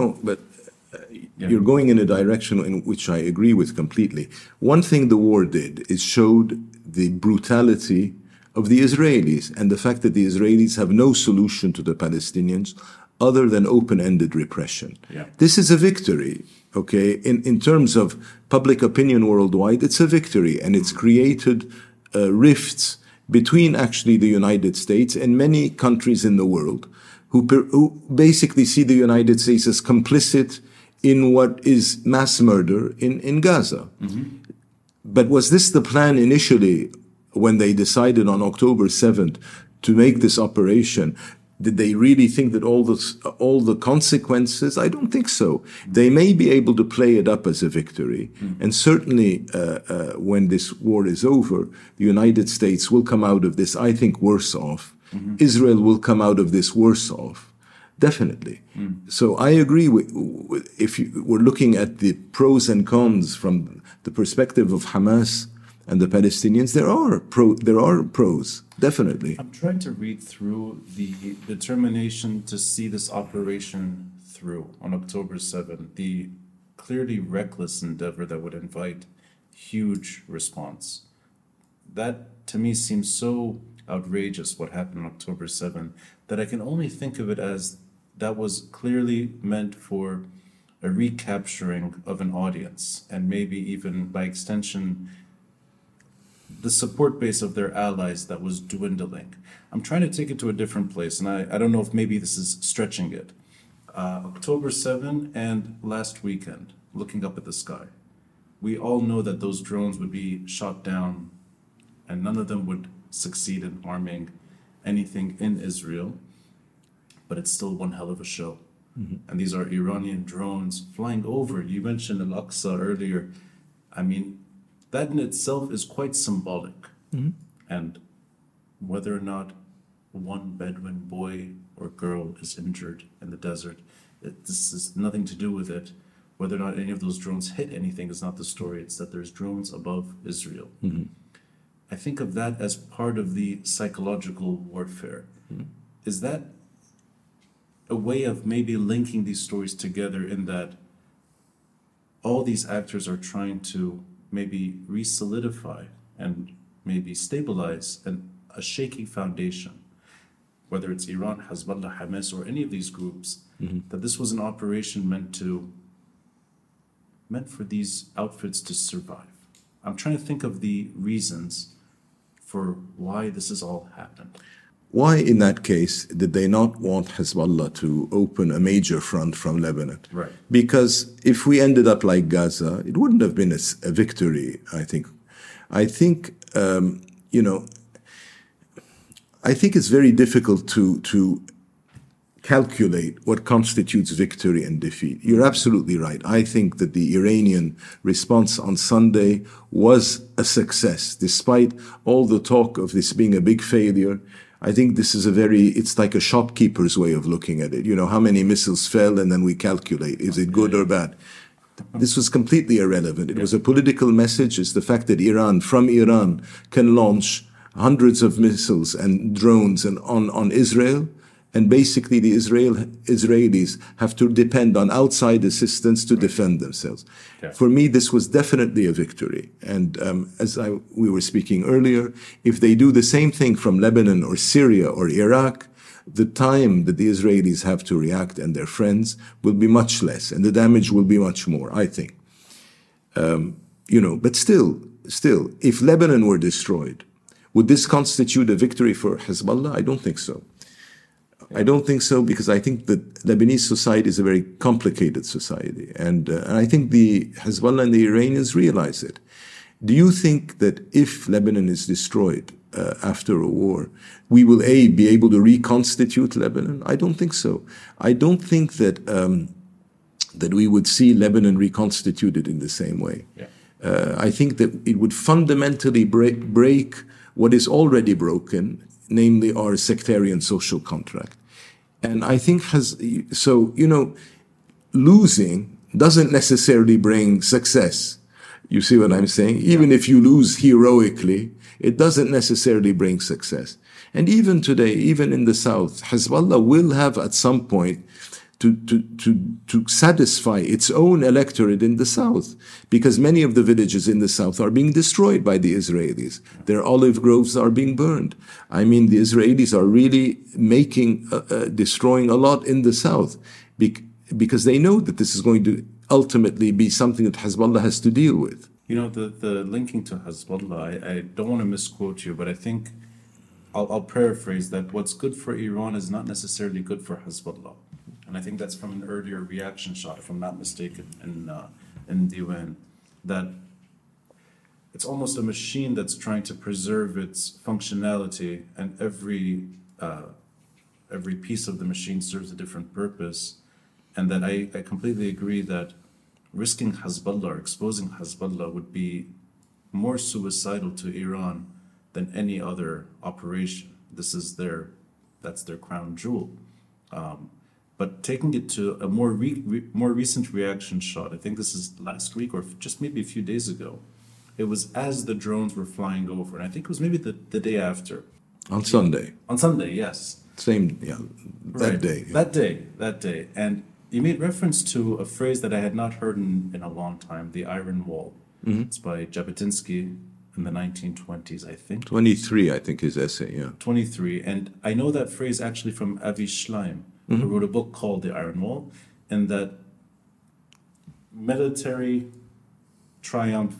You're going in a direction in which I agree with completely. One thing the war did is showed the brutality of the Israelis and the fact that the Israelis have no solution to the Palestinians other than open-ended repression. Yeah. This is a victory, okay? In terms of public opinion worldwide, it's a victory, and it's created rifts between actually the United States and many countries in the world who basically see the United States as complicit in what is mass murder in Gaza. Mm-hmm. But was this the plan initially when they decided on October 7th to make this operation? Did they really think that all the consequences? I don't think so. They may be able to play it up as a victory. Mm-hmm. And certainly when this war is over, the United States will come out of this, I think, worse off. Mm-hmm. Israel will come out of this worse off. Definitely. Mm. So I agree with if we're looking at the pros and cons from the perspective of Hamas and the Palestinians, there are pros, definitely. I'm trying to read through the determination to see this operation through on October 7th, the clearly reckless endeavor that would invite huge response. That, to me, seems so outrageous, what happened on October 7th, that I can only think of it as that was clearly meant for a recapturing of an audience, and maybe even by extension the support base of their allies that was dwindling. I'm trying to take it to a different place, and I don't know if maybe this is stretching it. October 7 and last weekend, looking up at the sky, we all know that those drones would be shot down and none of them would succeed in harming anything in Israel, but it's still one hell of a show. and these are Iranian drones flying over. You mentioned Al-Aqsa earlier. I mean, that in itself is quite symbolic. And whether or not one Bedouin boy or girl is injured in the desert, this has nothing to do with it. Whether or not any of those drones hit anything is not the story. It's that there's drones above Israel. I think of that as part of the psychological warfare. Is that a way of maybe linking these stories together, in that all these actors are trying to maybe re-solidify and maybe stabilize a shaky foundation, whether it's Iran, Hezbollah, Hamas, or any of these groups, that this was an operation meant for these outfits to survive? I'm trying to think of the reasons for why this has all happened. Why, in that case, did they not want Hezbollah to open a major front from Lebanon? Right. Because if we ended up like Gaza, it wouldn't have been a victory, I think. I think it's very difficult to calculate what constitutes victory and defeat. You're absolutely right. I think that the Iranian response on Sunday was a success, despite all the talk of this being a big failure. I think this is it's like a shopkeeper's way of looking at it. How many missiles fell, and then we calculate, is it good or bad? This was completely irrelevant. It was a political message. It's the fact that from Iran, can launch hundreds of missiles and drones on Israel. And basically, the Israelis have to depend on outside assistance to defend themselves. Yeah. For me, this was definitely a victory. And we were speaking earlier, if they do the same thing from Lebanon or Syria or Iraq, the time that the Israelis have to react and their friends will be much less, and the damage will be much more, I think. But still, if Lebanon were destroyed, would this constitute a victory for Hezbollah? I don't think so. I don't think so, because I think that Lebanese society is a very complicated society. And I think the Hezbollah and the Iranians realize it. Do you think that if Lebanon is destroyed after a war, we will, be able to reconstitute Lebanon? I don't think so. I don't think that we would see Lebanon reconstituted in the same way. Yeah. I think that it would fundamentally break what is already broken, namely our sectarian social contract. And I think losing doesn't necessarily bring success. You see what I'm saying? Even if you lose heroically, it doesn't necessarily bring success. And even today, even in the South, Hezbollah will have at some point to satisfy its own electorate in the South, because many of the villages in the South are being destroyed by the Israelis. Their olive groves are being burned. I mean, the Israelis are really destroying a lot in the South, because they know that this is going to ultimately be something that Hezbollah has to deal with. The linking to Hezbollah, I don't want to misquote you, but I think I'll paraphrase that what's good for Iran is not necessarily good for Hezbollah. And I think that's from an earlier reaction shot, if I'm not mistaken, in Diwan, that it's almost a machine that's trying to preserve its functionality, and every piece of the machine serves a different purpose. And that I completely agree that risking Hezbollah or exposing Hezbollah would be more suicidal to Iran than any other operation. That's their crown jewel. But taking it to a more recent reaction shot, I think this is last week or just maybe a few days ago, it was as the drones were flying over, and I think it was maybe the day after. On Sunday. On Sunday, yes. That day. Yeah. That day. And you made reference to a phrase that I had not heard in a long time, the Iron Wall. Mm-hmm. It's by Jabotinsky in the 1920s, I think. 23, I think, his essay, yeah. 23. And I know that phrase actually from Avi Schleim, who wrote a book called The Iron Wall, and that military triumph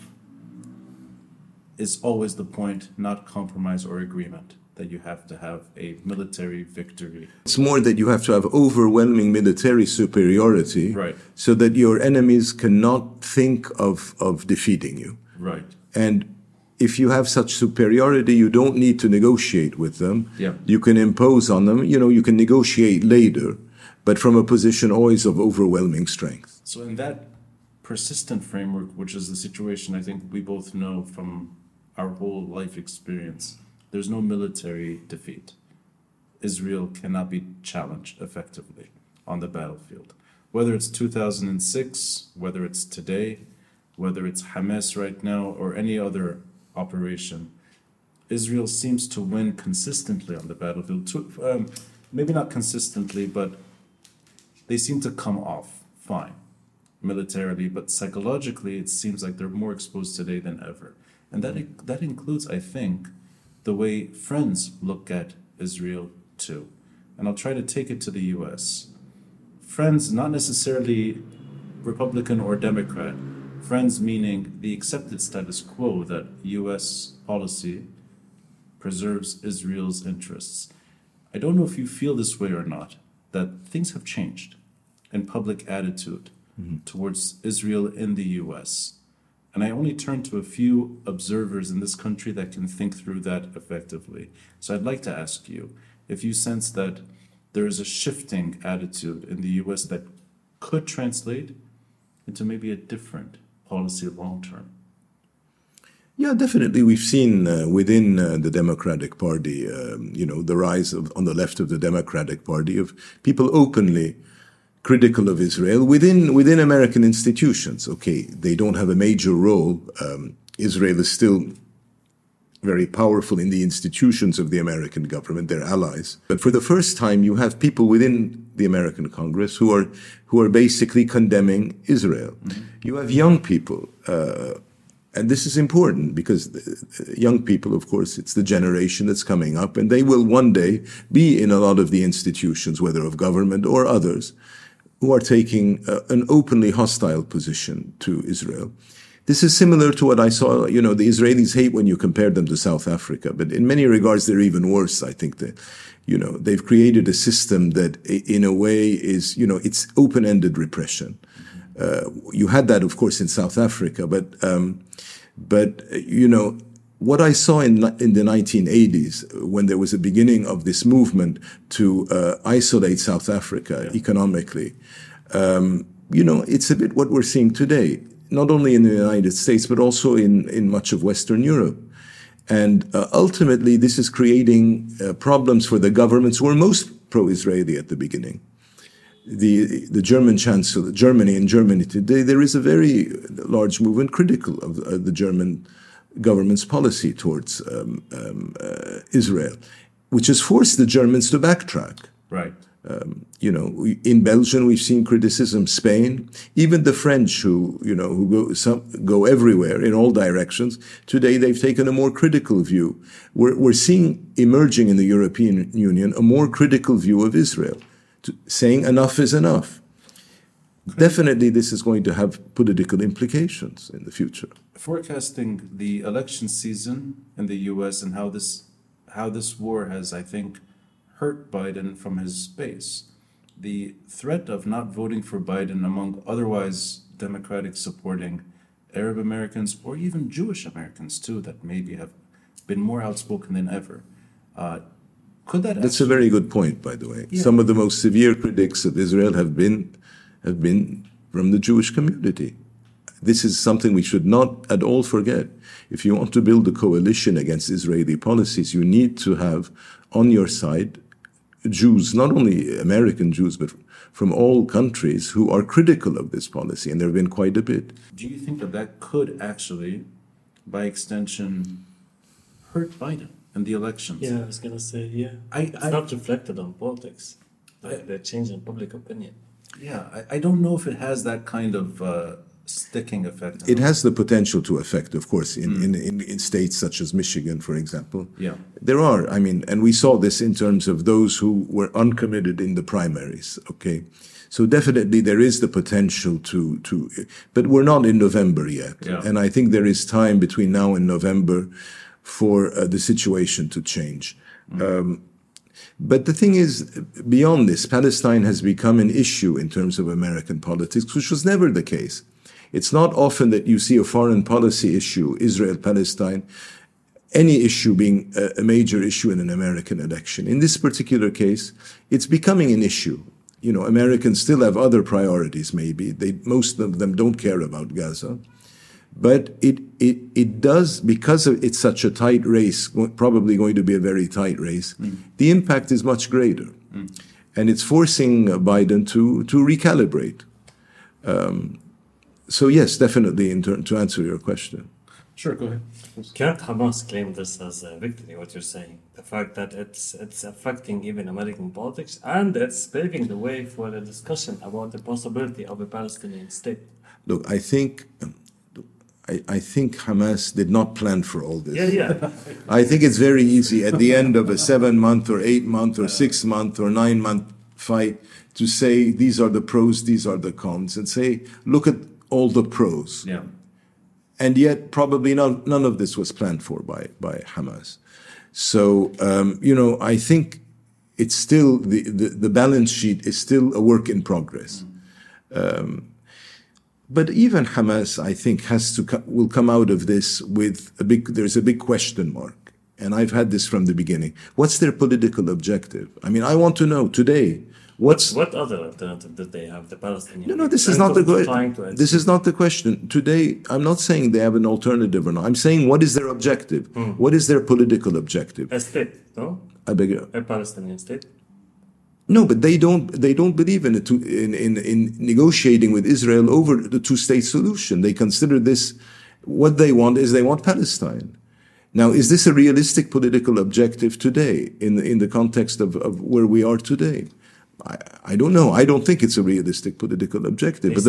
is always the point, not compromise or agreement, that you have to have a military victory. It's more that you have to have overwhelming military superiority, right, so that your enemies cannot think of defeating you. Right. And if you have such superiority, you don't need to negotiate with them. Yeah. You can impose on them. You can negotiate later. but from a position always of overwhelming strength. So in that persistent framework, which is the situation I think we both know from our whole life experience, there's no military defeat. Israel cannot be challenged effectively on the battlefield. Whether it's 2006, whether it's today, whether it's Hamas right now, or any other operation, Israel seems to win consistently on the battlefield. Maybe not consistently, but they seem to come off fine militarily, but psychologically it seems like they're more exposed today than ever. And that includes, I think, the way friends look at Israel too. And I'll try to take it to the US. Friends, not necessarily Republican or Democrat, friends meaning the accepted status quo that US policy preserves Israel's interests. I don't know if you feel this way or not, that things have changed in public attitude towards Israel in the US. And I only turn to a few observers in this country that can think through that effectively. So I'd like to ask you if you sense that there is a shifting attitude in the US that could translate into maybe a different policy long term. Yeah, definitely. We've seen within the Democratic Party, the rise on the left of the Democratic Party of people openly critical of Israel within American institutions. Okay, they don't have a major role. Israel is still very powerful in the institutions of the American government, their allies. But for the first time, you have people within the American Congress who are basically condemning Israel. Mm-hmm. You have young people, and this is important because young people, of course, it's the generation that's coming up, and they will one day be in a lot of the institutions, whether of government or others, who are taking an openly hostile position to Israel. This is similar to what I saw, the Israelis hate when you compare them to South Africa, but in many regards, they're even worse. I think that, they've created a system that in a way is, it's open-ended repression. You had that, of course, in South Africa, but what I saw in the 1980s, when there was a beginning of this movement to isolate South Africa economically, it's a bit what we're seeing today, not only in the United States, but also in much of Western Europe. And ultimately, this is creating problems for the governments who were most pro-Israeli at the beginning. The German chancellor, in Germany today, there is a very large movement critical of the German government's policy towards Israel, which has forced the Germans to backtrack. Right. In Belgium, we've seen criticism. Spain, even the French, who go everywhere in all directions. Today, they've taken a more critical view. We're seeing emerging in the European Union a more critical view of Israel, saying enough is enough. Okay. Definitely, this is going to have political implications in the future. Forecasting the election season in the U.S. and how this war has, I think, hurt Biden from his base. The threat of not voting for Biden among otherwise Democratic supporting Arab Americans or even Jewish Americans too, that maybe have been more outspoken than ever. Could that? That's a very good point, by the way. Yeah. Some of the most severe critics of Israel have been from the Jewish community. This is something we should not at all forget. If you want to build a coalition against Israeli policies, you need to have on your side Jews, not only American Jews, but from all countries who are critical of this policy, and there have been quite a bit. Do you think that could actually, by extension, hurt Biden in the elections? Yeah, I was going to say, it's not reflected on politics, the change in public opinion. Yeah, I don't know if it has that kind of sticking effect. It has the potential to affect, of course, in states such as Michigan, for example. Yeah. There are, and we saw this in terms of those who were uncommitted in the primaries, okay? So definitely there is the potential but we're not in November yet. Yeah. And I think there is time between now and November for the situation to change. But the thing is, beyond this, Palestine has become an issue in terms of American politics, which was never the case. It's not often that you see a foreign policy issue, Israel-Palestine, any issue being a major issue in an American election. In this particular case, it's becoming an issue. Americans still have other priorities, maybe. Most of them don't care about Gaza. But it does, because it's such a tight race, probably going to be a very tight race, the impact is much greater. And it's forcing Biden to recalibrate. So yes, definitely, to answer your question. Sure, go ahead. Can't Hamas claim this as a victory, what you're saying? The fact that it's affecting even American politics, and it's paving the way for a discussion about the possibility of a Palestinian state. Look, I think Hamas did not plan for all this. Yeah. I think it's very easy at the end of a 7-month or 8-month or 6-month or 9-month fight to say these are the pros, these are the cons, and say, look at all the pros. Yeah. And yet, probably none of this was planned for by Hamas. So, I think it's still, the balance sheet is still a work in progress. But even Hamas, I think, will come out of this with there's a big question mark. And I've had this from the beginning. What's their political objective? I mean, I want to know today. What other alternative did they have? The Palestinians? No, this is not the question. This is not the question. Today, I'm not saying they have an alternative or not. I'm saying, what is their objective? What is their political objective? A state, no? I beg your... A Palestinian state? No, but they don't believe in negotiating with Israel over the two-state solution. They consider this, what they want is they want Palestine. Now, is this a realistic political objective today in the context of where we are today? I don't know. I don't think it's a realistic political objective. But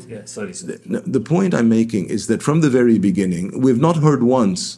the point I'm making is that from the very beginning, we've not heard once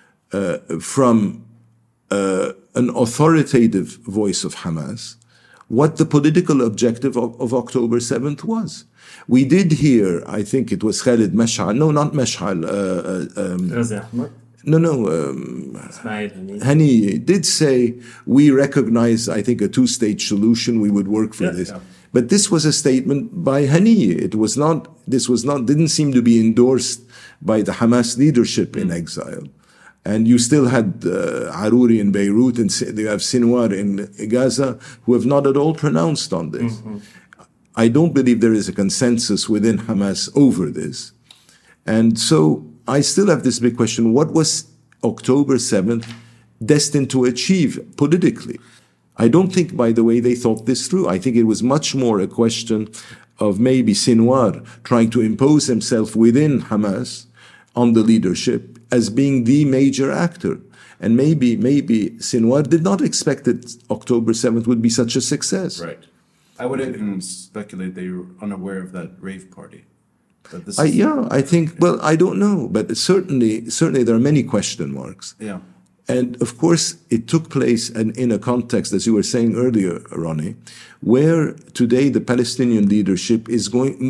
from an authoritative voice of Hamas what the political objective of October 7th was. We did hear, I think it was Khalid Mash'al, no, not Mash'al. Razi Ahmed? No. Ismail Hani did say, we recognize, I think, a two-state solution, we would work for this. Yeah. But this was a statement by Hani. Didn't seem to be endorsed by the Hamas leadership in exile. And you still had Arouri in Beirut, and you have Sinwar in Gaza, who have not at all pronounced on this. I don't believe there is a consensus within Hamas over this. And so I still have this big question. What was October 7th destined to achieve politically? I don't think, by the way, they thought this through. I think it was much more a question of maybe Sinwar trying to impose himself within Hamas on the leadership as being the major actor. And maybe Sinwar did not expect that October 7th would be such a success. Right. I would even speculate they were unaware of that rave party. I think, well, I don't know, but certainly there are many question marks. Yeah. And of course, it took place in a context, as you were saying earlier, Ronnie, where today the Palestinian leadership is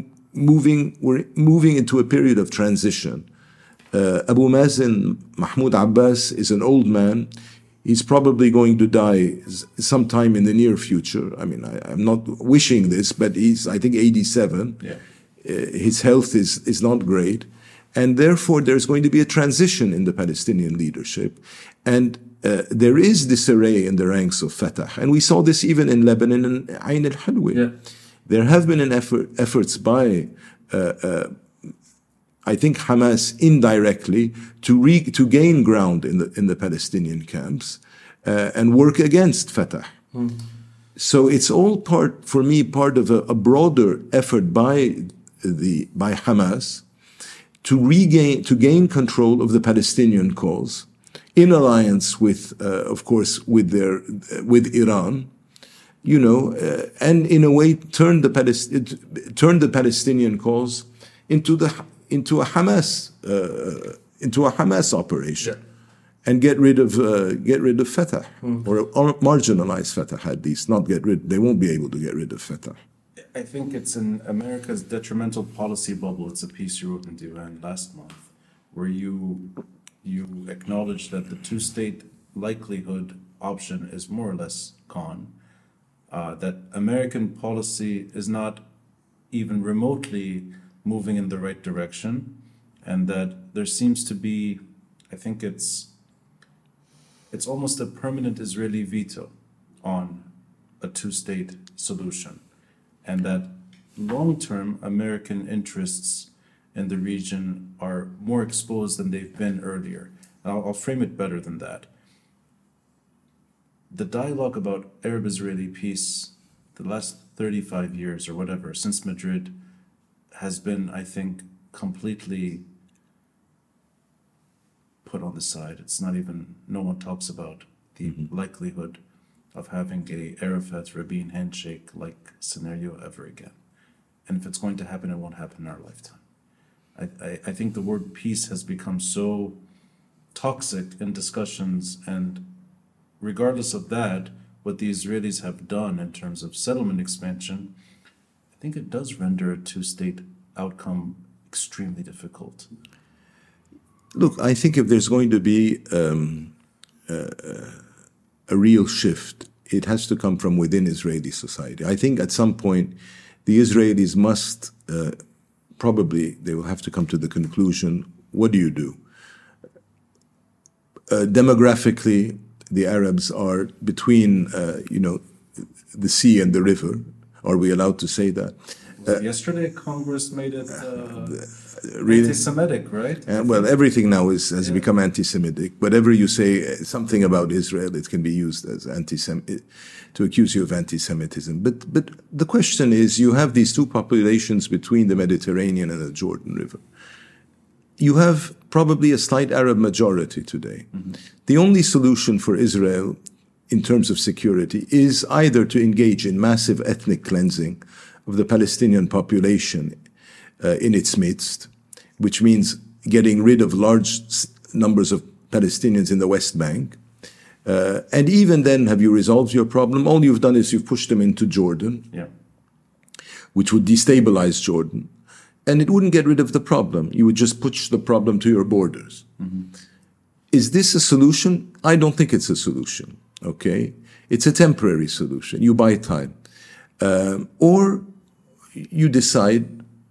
we're moving into a period of transition. Abu Mazen, Mahmoud Abbas, is an old man. He's probably going to die sometime in the near future. I mean, I'm not wishing this, but he's, I think, 87. Yeah. His health is not great. And therefore, there's going to be a transition in the Palestinian leadership. And there is disarray in the ranks of Fatah. And we saw this even in Lebanon and Ain al-Halwi. Yeah. There have been efforts by, I think, Hamas indirectly to gain ground in the Palestinian camps and work against Fatah. So it's all part of a broader effort by Hamas to gain control of the Palestinian cause in alliance with, of course, with Iran, and in a way turn the Palestinian cause into a Hamas operation. Yeah. And get rid of Fatah, or marginalize Fatah at least. They won't be able to get rid of Fatah. I think it's in America's detrimental policy bubble. It's a piece you wrote in Iran last month, where you acknowledge that the two-state likelihood option is more or less gone, that American policy is not even remotely moving in the right direction, and that there seems to be, I think it's almost a permanent Israeli veto on a two-state solution. and that long-term American interests in the region are more exposed than they've been earlier. I'll frame it better than that. The dialogue about Arab-Israeli peace, the last 35 years or whatever, since Madrid, has been, I think, completely put on the side. It's not even, no one talks about the likelihood of having a Arafat-Rabin handshake-like scenario ever again. And if it's going to happen, it won't happen in our lifetime. I think the word peace has become so toxic in discussions, and regardless of that, what the Israelis have done in terms of settlement expansion, I think it does render a two-state outcome extremely difficult. Look, I think if there's going to be a real shift, it has to come from within Israeli society. I think at some point the Israelis must, probably, they will have to come to the conclusion, what do you do? Demographically, the Arabs are between, the sea and the river. Are we allowed to say that? Yesterday, Congress made it really? anti-Semitic, right? Well, everything now has become anti-Semitic. Whatever you say something about Israel, it can be used as to accuse you of anti-Semitism. But the question is, you have these two populations between the Mediterranean and the Jordan River. You have probably a slight Arab majority today. Mm-hmm. The only solution for Israel in terms of security is either to engage in massive ethnic cleansing of the Palestinian population in its midst, which means getting rid of large numbers of Palestinians in the West Bank. And even then, have you resolved your problem? All you've done is you've pushed them into Jordan, which would destabilize Jordan. And it wouldn't get rid of the problem. You would just push the problem to your borders. Mm-hmm. Is this a solution? I don't think it's a solution, okay? It's a temporary solution. You buy time. Or you decide,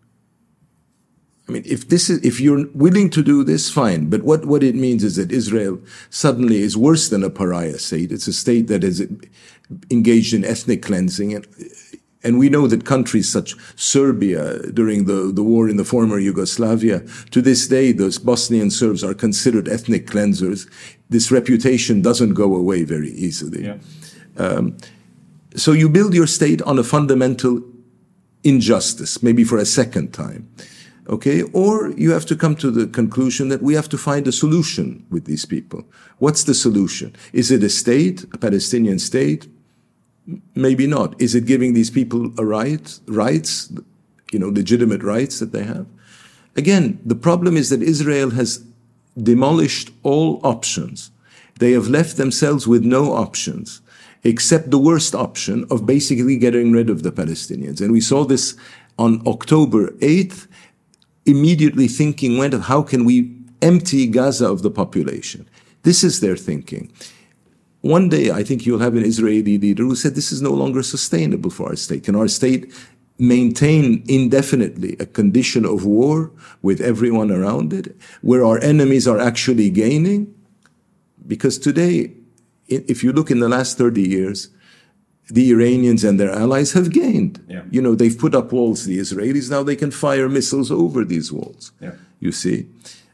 I mean, if you're willing to do this, fine. But what it means is that Israel suddenly is worse than a pariah state. It's a state that is engaged in ethnic cleansing. And we know that countries such Serbia, during the war in the former Yugoslavia, to this day, those Bosnian Serbs are considered ethnic cleansers. This reputation doesn't go away very easily. Yeah. So you build your state on a fundamental injustice, maybe for a second time. Okay? Or you have to come to the conclusion that we have to find a solution with these people. What's the solution? Is it a state, a Palestinian state? Maybe not. Is it giving these people rights, legitimate rights that they have? Again, the problem is that Israel has demolished all options. They have left themselves with no options, except the worst option of basically getting rid of the Palestinians. And we saw this on October 8th, immediately thinking went of how can we empty Gaza of the population? This is their thinking. One day, I think you'll have an Israeli leader who said, this is no longer sustainable for our state. Can our state maintain indefinitely a condition of war with everyone around it, where our enemies are actually gaining? Because today, if you look in the last 30 years, the Iranians and their allies have gained. Yeah. They've put up walls, the Israelis, now they can fire missiles over these walls, you see.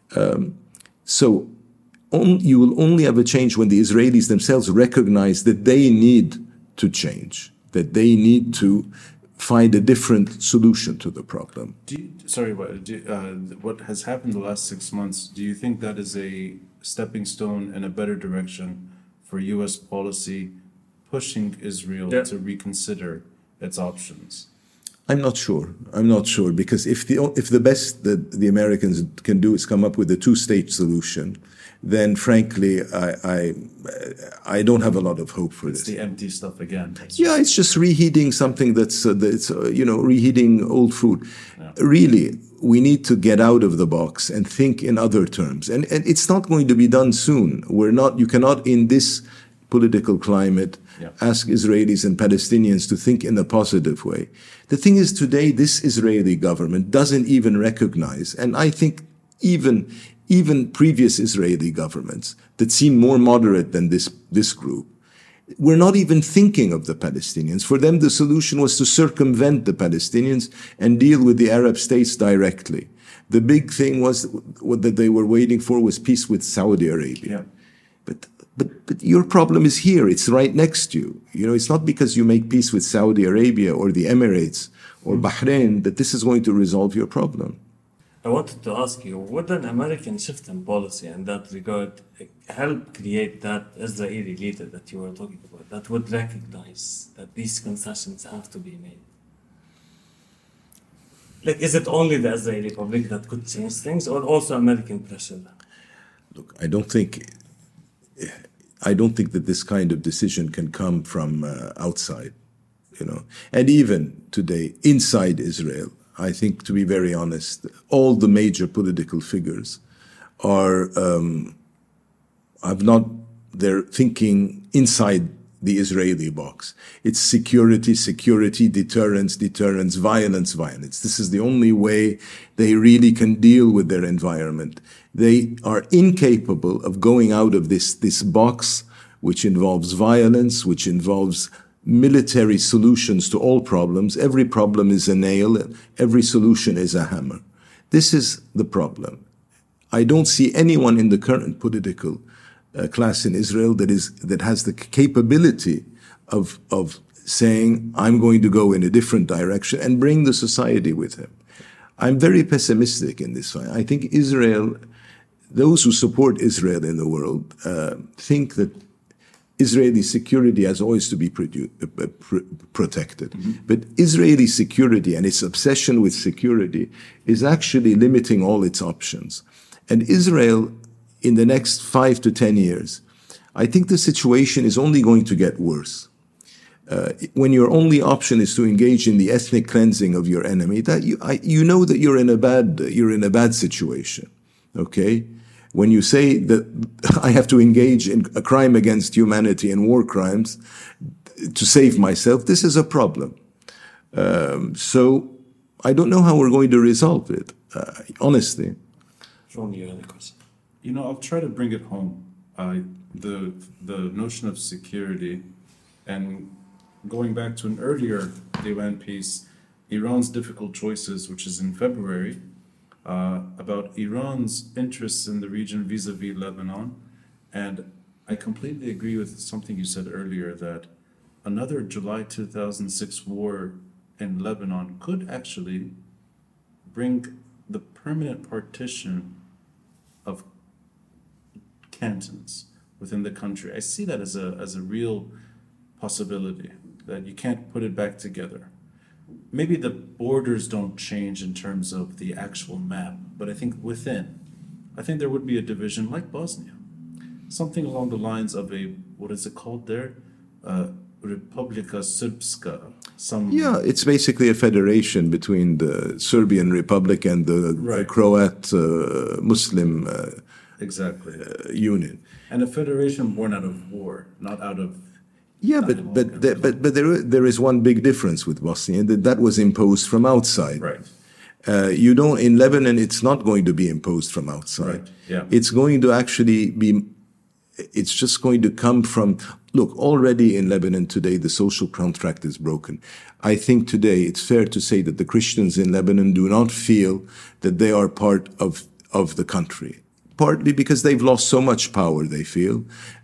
You will only have a change when the Israelis themselves recognize that they need to change, that they need to find a different solution to the problem. What has happened the last 6 months, do you think that is a stepping stone in a better direction for U.S. policy pushing Israel to reconsider its options? I'm not sure, because if the best that the Americans can do is come up with a two-state solution, then frankly, I don't have a lot of hope for this. It's the empty stuff again. It's just reheating something that's reheating old food. Yeah. Really, we need to get out of the box and think in other terms. And it's not going to be done soon. You cannot in this political climate ask Israelis and Palestinians to think in a positive way. The thing is, today, this Israeli government doesn't even recognize, and I think even previous Israeli governments that seem more moderate than this group, were not even thinking of the Palestinians. For them, the solution was to circumvent the Palestinians and deal with the Arab states directly. The big thing was what that they were waiting for was peace with Saudi Arabia. Yeah. But your problem is here. It's right next to you. You know, it's not because you make peace with Saudi Arabia or the Emirates or Bahrain that this is going to resolve your problem. I wanted to ask you, would an American shift in policy in that regard help create that Israeli leader that you were talking about, that would recognize that these concessions have to be made? Like, is it only the Israeli public that could change things, or also American pressure? Look, I don't think that this kind of decision can come from outside, you know. And even today, inside Israel, I think, to be very honest, all the major political figures they're thinking inside the Israeli box. It's security, deterrence, violence. This is the only way they really can deal with their environment. They are incapable of going out of this box, which involves violence, which involves military solutions to all problems. Every problem is a nail, every solution is a hammer. This is the problem. I don't see anyone in the current political class in Israel that has the capability of saying, I'm going to go in a different direction and bring the society with him. I'm very pessimistic in this fight. I think Israel, those who support Israel in the world, think that Israeli security has always to be protected. Mm-hmm. But Israeli security and its obsession with security is actually limiting all its options. And Israel, in the next 5 to 10 years, I think the situation is only going to get worse. When your only option is to engage in the ethnic cleansing of your enemy, that you know that you're in a bad situation. Okay? When you say that I have to engage in a crime against humanity and war crimes to save myself, this is a problem. So I don't know how we're going to resolve it, honestly. From your other question. You know, I'll try to bring it home. The notion of security, and going back to an earlier Diwan piece, Iran's difficult choices, which is in February, about Iran's interests in the region vis-a-vis Lebanon. And I completely agree with something you said earlier, that another July 2006 war in Lebanon could actually bring the permanent partition of cantons within the country. I see that as a real possibility, that you can't put it back together. Maybe the borders don't change in terms of the actual map, but I think there would be a division like Bosnia. Something along the lines of what is it called there? Republika Srpska. Yeah, it's basically a federation between the Serbian Republic and the Croat Muslim Union. And a federation born out of war, not out of... Yeah, but there is one big difference with Bosnia, that was imposed from outside. Right. You don't, in Lebanon, it's not going to be imposed from outside. Right. Yeah. It's going to actually be, it's just going to come from, look, already in Lebanon today, the social contract is broken. I think today it's fair to say that the Christians in Lebanon do not feel that they are part of the country. Partly because they've lost so much power, they feel.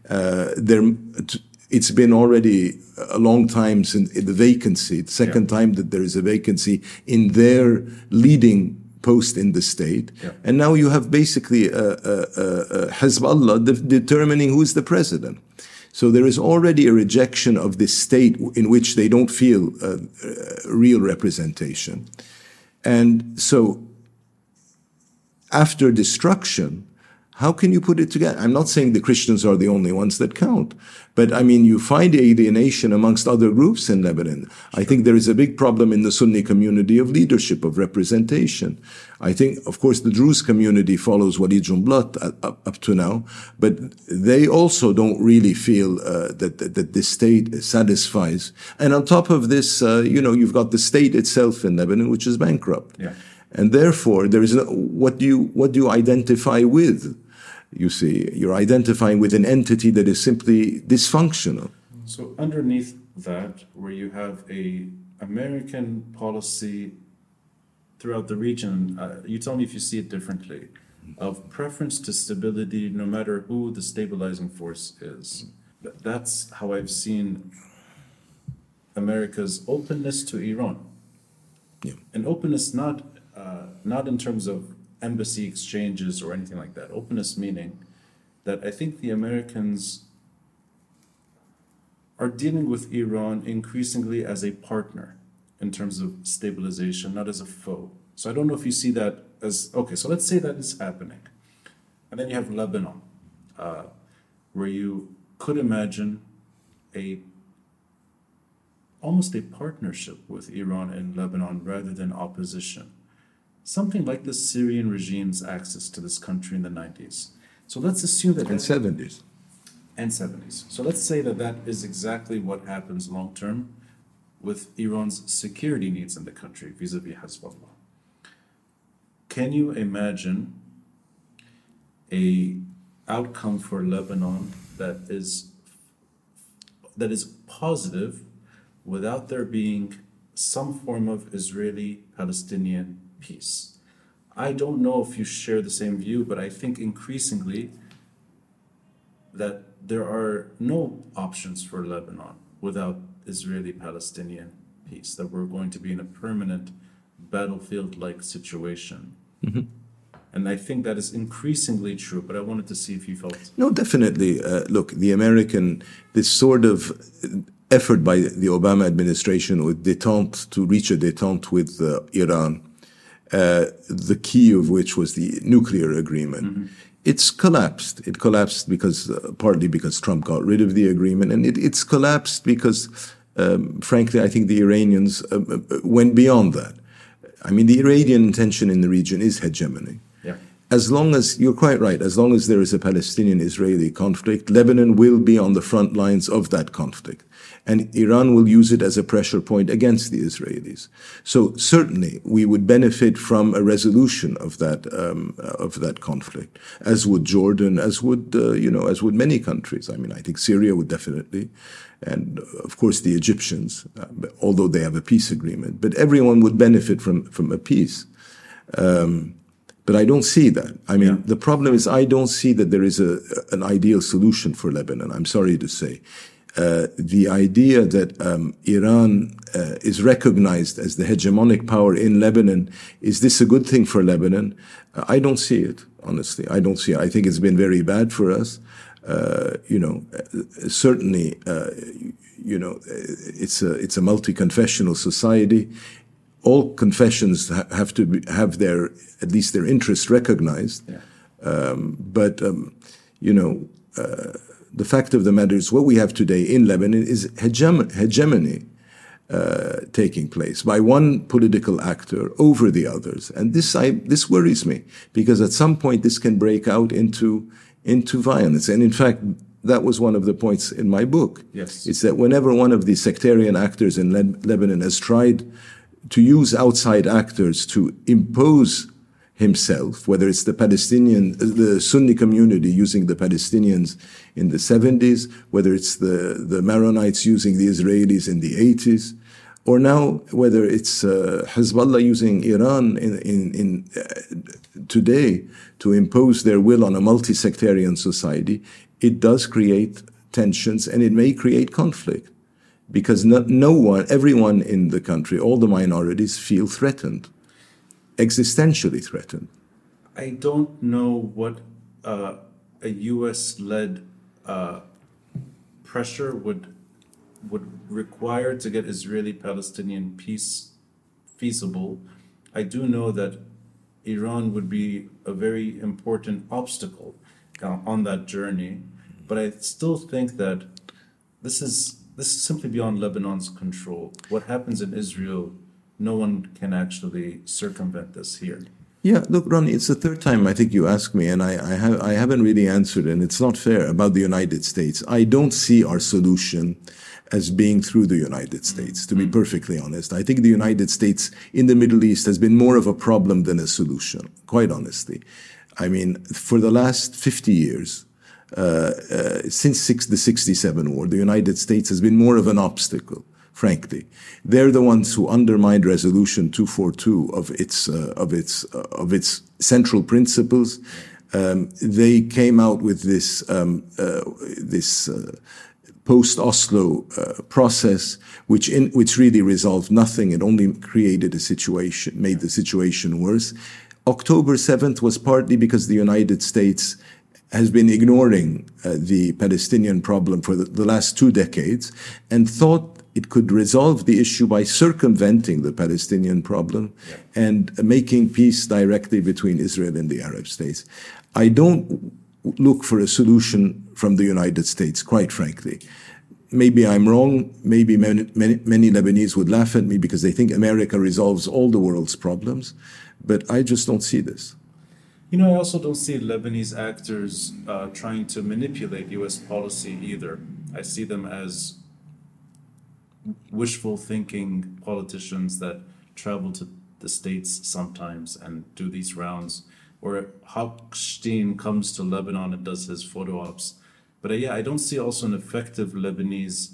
It's been already a long time since the vacancy, the second time that there is a vacancy in their leading post in the state. Yeah. And now you have basically Hezbollah determining who's the president. So there is already a rejection of this state in which they don't feel real representation. And so after destruction, how can you put it together? I'm not saying the Christians are the only ones that count, but I mean, you find alienation amongst other groups in Lebanon. Sure. I think there is a big problem in the Sunni community of leadership, of representation. I think, of course, the Druze community follows Walid Jumblat up to now, but they also don't really feel that this state satisfies. And on top of this, you've got the state itself in Lebanon, which is bankrupt. Yeah. And therefore, there is what do you identify with? You see, you're identifying with an entity that is simply dysfunctional. So underneath that, where you have a American policy throughout the region, you tell me if you see it differently, of preference to stability, no matter who the stabilizing force is. That's how I've seen America's openness to Iran. Yeah. And openness not in terms of embassy exchanges or anything like that. Openness meaning that I think the Americans are dealing with Iran increasingly as a partner in terms of stabilization, not as a foe. So I don't know if you see that as, okay, so let's say that is happening. And then you have Lebanon, where you could imagine almost a partnership with Iran and Lebanon rather than opposition. Something like the Syrian regime's access to this country in the 90s. So let's assume that... And 70s. And 70s. So let's say that that is exactly what happens long term with Iran's security needs in the country vis-a-vis Hezbollah. Can you imagine a outcome for Lebanon that is positive without there being some form of Israeli-Palestinian peace? I don't know if you share the same view, but I think increasingly that there are no options for Lebanon without Israeli-Palestinian peace, that we're going to be in a permanent battlefield-like situation. Mm-hmm. And I think that is increasingly true, but I wanted to see if you felt... No, definitely. Look, this sort of effort by the Obama administration with détente, to reach a détente with Iran, the key of which was the nuclear agreement. Mm-hmm. It's collapsed. It collapsed partly because Trump got rid of the agreement, and it's collapsed because, frankly, I think the Iranians went beyond that. I mean, the Iranian intention in the region is hegemony. Yeah. As long as, you're quite right, as long as there is a Palestinian-Israeli conflict, Lebanon will be on the front lines of that conflict. And Iran will use it as a pressure point against the Israelis. So certainly we would benefit from a resolution of that conflict, as would Jordan, as would many countries. I mean, I think Syria would definitely, and of course the Egyptians, although they have a peace agreement. But everyone would benefit from a peace. But I don't see that. I mean, The problem is I don't see that there is an ideal solution for Lebanon, I'm sorry to say. The idea that Iran is recognized as the hegemonic power in Lebanon, is this a good thing for Lebanon? I don't see it, honestly. I don't see it. I think it's been very bad for us. Certainly, it's a multi-confessional society. All confessions have to have at least their interest recognized. Yeah. The fact of the matter is what we have today in Lebanon is hegemony taking place by one political actor over the others. And this worries me, because at some point this can break out into violence. And in fact, that was one of the points in my book. Yes. It's that whenever one of the sectarian actors in Lebanon has tried to use outside actors to impose himself, whether it's the Sunni community using the Palestinians in the 70s, whether it's the Maronites using the Israelis in the 80s, or now whether it's Hezbollah using Iran in today to impose their will on a multi-sectarian society, it does create tensions and it may create conflict. Because everyone in the country, all the minorities feel threatened. Existentially threatened. I don't know what a U.S.-led pressure would require to get Israeli-Palestinian peace feasible. I do know that Iran would be a very important obstacle on that journey, but I still think that this is simply beyond Lebanon's control. What happens in Israel, no one can actually circumvent this here. Yeah, look, Ronnie, it's the third time I think you asked me, and I haven't really answered, and it's not fair, about the United States. I don't see our solution as being through the United States, to be perfectly honest. I think the United States in the Middle East has been more of a problem than a solution, quite honestly. I mean, for the last 50 years, since the 67 war, the United States has been more of an obstacle, frankly. They're the ones who undermined Resolution 242 of its central principles. They came out with this post-Oslo process, which really resolved nothing. It only created a situation, made the situation worse. October 7th was partly because the United States has been ignoring the Palestinian problem for the last 2 decades and thought it could resolve the issue by circumventing the Palestinian problem and making peace directly between Israel and the Arab states. I don't look for a solution from the United States, quite frankly. Maybe I'm wrong. Maybe many Lebanese would laugh at me because they think America resolves all the world's problems. But I just don't see this. You know, I also don't see Lebanese actors trying to manipulate U.S. policy either. I see them as wishful thinking politicians that travel to the States sometimes and do these rounds, or Hochstein comes to Lebanon and does his photo ops. But I don't see also an effective Lebanese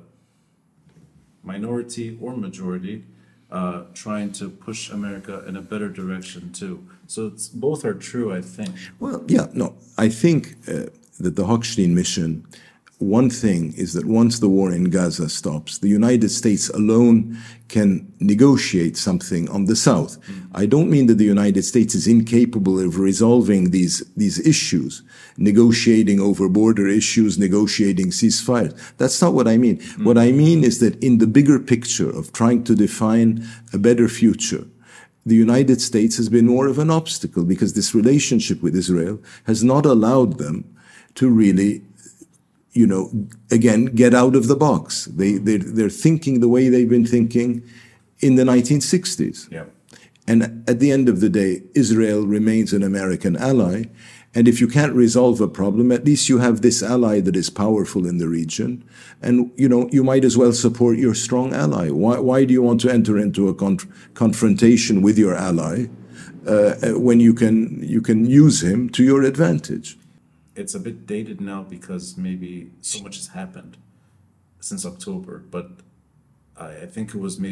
minority or majority trying to push America in a better direction too. So both are true, I think. Well, I think that the Hochstein mission, one thing is that once the war in Gaza stops, the United States alone can negotiate something on the south. I don't mean that the United States is incapable of resolving these issues, negotiating over border issues, negotiating ceasefires. That's not what I mean. What I mean is that in the bigger picture of trying to define a better future, the United States has been more of an obstacle because this relationship with Israel has not allowed them to really, again, get out of the box. They're thinking the way they've been thinking in the 1960s. Yeah. And at the end of the day, Israel remains an American ally. And if you can't resolve a problem, at least you have this ally that is powerful in the region. And, you might as well support your strong ally. Why do you want to enter into a confrontation with your ally when you can use him to your advantage? It's a bit dated now because maybe so much has happened since October, but I think it was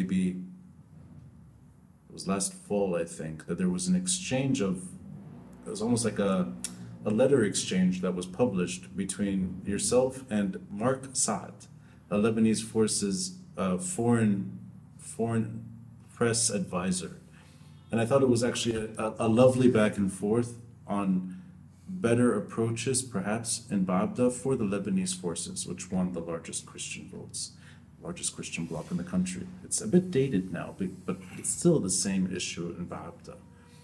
last fall, I think, that there was an exchange it was almost like a letter exchange that was published between yourself and Mark Saad, a Lebanese forces foreign press advisor. And I thought it was actually a lovely back and forth on better approaches, perhaps, in Ba'abda for the Lebanese forces, which won the largest Christian bloc in the country. It's a bit dated now, but it's still the same issue in Ba'abda.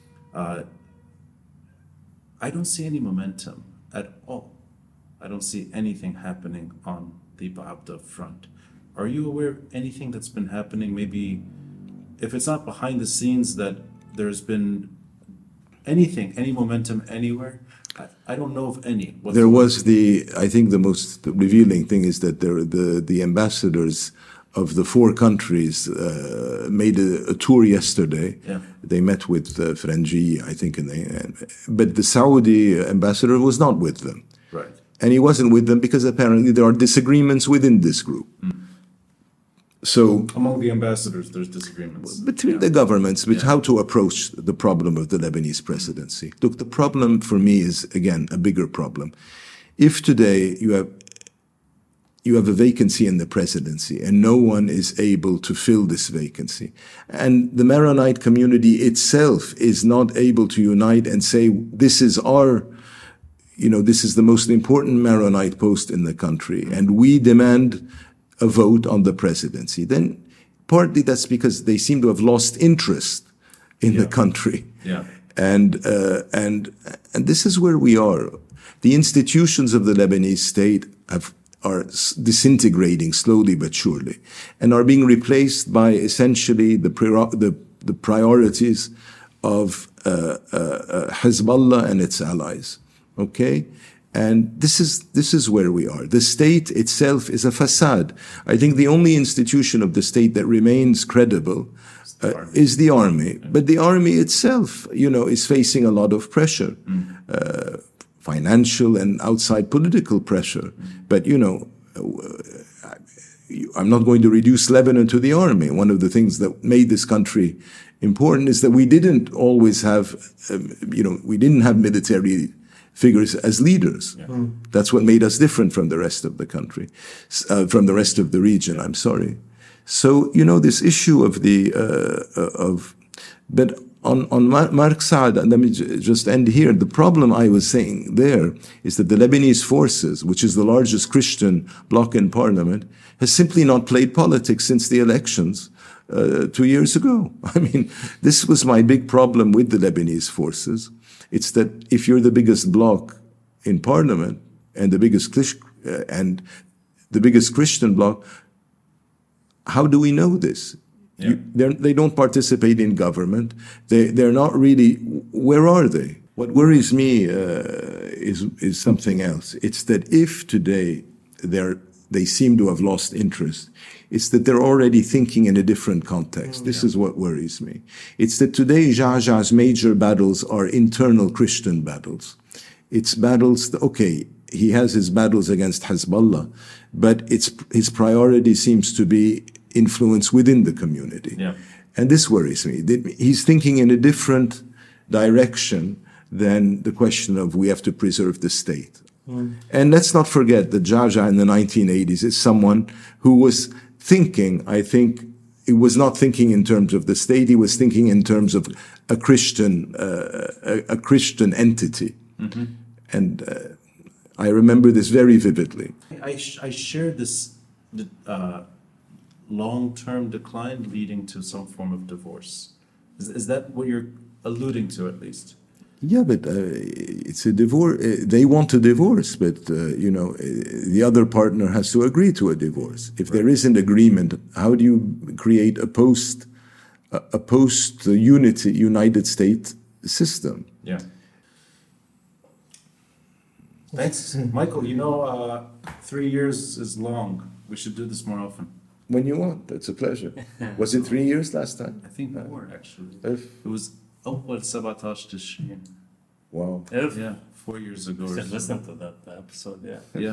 I don't see any momentum at all. I don't see anything happening on the Ba'abda front. Are you aware of anything that's been happening? Maybe, if it's not behind the scenes, that there's been anything, any momentum anywhere? I don't know of any. There was I think the most revealing thing is that the ambassadors of the 4 countries made a tour yesterday. Yeah. They met with Frangi, I think, but the Saudi ambassador was not with them. Right. And he wasn't with them because apparently there are disagreements within this group. So among the ambassadors, there's disagreements between the governments with how to approach the problem of the Lebanese presidency. Look, the problem for me is, again, a bigger problem. If today you have a vacancy in the presidency and no one is able to fill this vacancy, and the Maronite community itself is not able to unite and say, this is this is the most important Maronite post in the country, and we demand a vote on the presidency, then partly that's because they seem to have lost interest in the country. Yeah. And this is where we are. The institutions of the Lebanese state are disintegrating slowly but surely, and are being replaced by essentially the priorities of Hezbollah and its allies. Okay? And this is where we are. The state itself is a facade. I think the only institution of the state that remains credible is the army. But the army itself, is facing a lot of pressure financial and outside political pressure. But, I'm not going to reduce Lebanon to the army. One of the things that made this country important is that we didn't always have, we didn't have military figures as leaders. Yeah. That's what made us different from the rest of the country, from the rest of the region, I'm sorry. So, this issue of but on Mark Saad, and let me just end here, the problem I was saying there is that the Lebanese forces, which is the largest Christian bloc in parliament, has simply not played politics since the elections 2 years ago. I mean, this was my big problem with the Lebanese forces. It's that if you're the biggest bloc in parliament and the biggest Christian bloc, how do we know this? Yeah. They don't participate in government. They're not really. Where are they? What worries me is something else. It's that if today they seem to have lost interest, it's that they're already thinking in a different context. This is what worries me. It's that today Geaghea's major battles are internal Christian battles. It's battles, he has his battles against Hezbollah, but his priority seems to be influence within the community. Yeah. And this worries me. He's thinking in a different direction than the question of we have to preserve the state. And let's not forget that Geaghea in the 1980s is someone who was thinking, I think, he was not thinking in terms of the state, he was thinking in terms of a Christian entity. Mm-hmm. And I remember this very vividly. I shared this long-term decline leading to some form of divorce. Is that what you're alluding to, at least? Yeah, but it's a divorce. They want a divorce, but the other partner has to agree to a divorce. If there isn't agreement, how do you create a post-unity United States system? Yeah. Thanks, Michael. 3 years is long. We should do this more often. When you want. It's a pleasure. Was it 3 years last time? I think more, actually. It was أول 17 تشرين. Wow. Yeah, 4 years ago. You should listen to that episode, yeah. Yeah.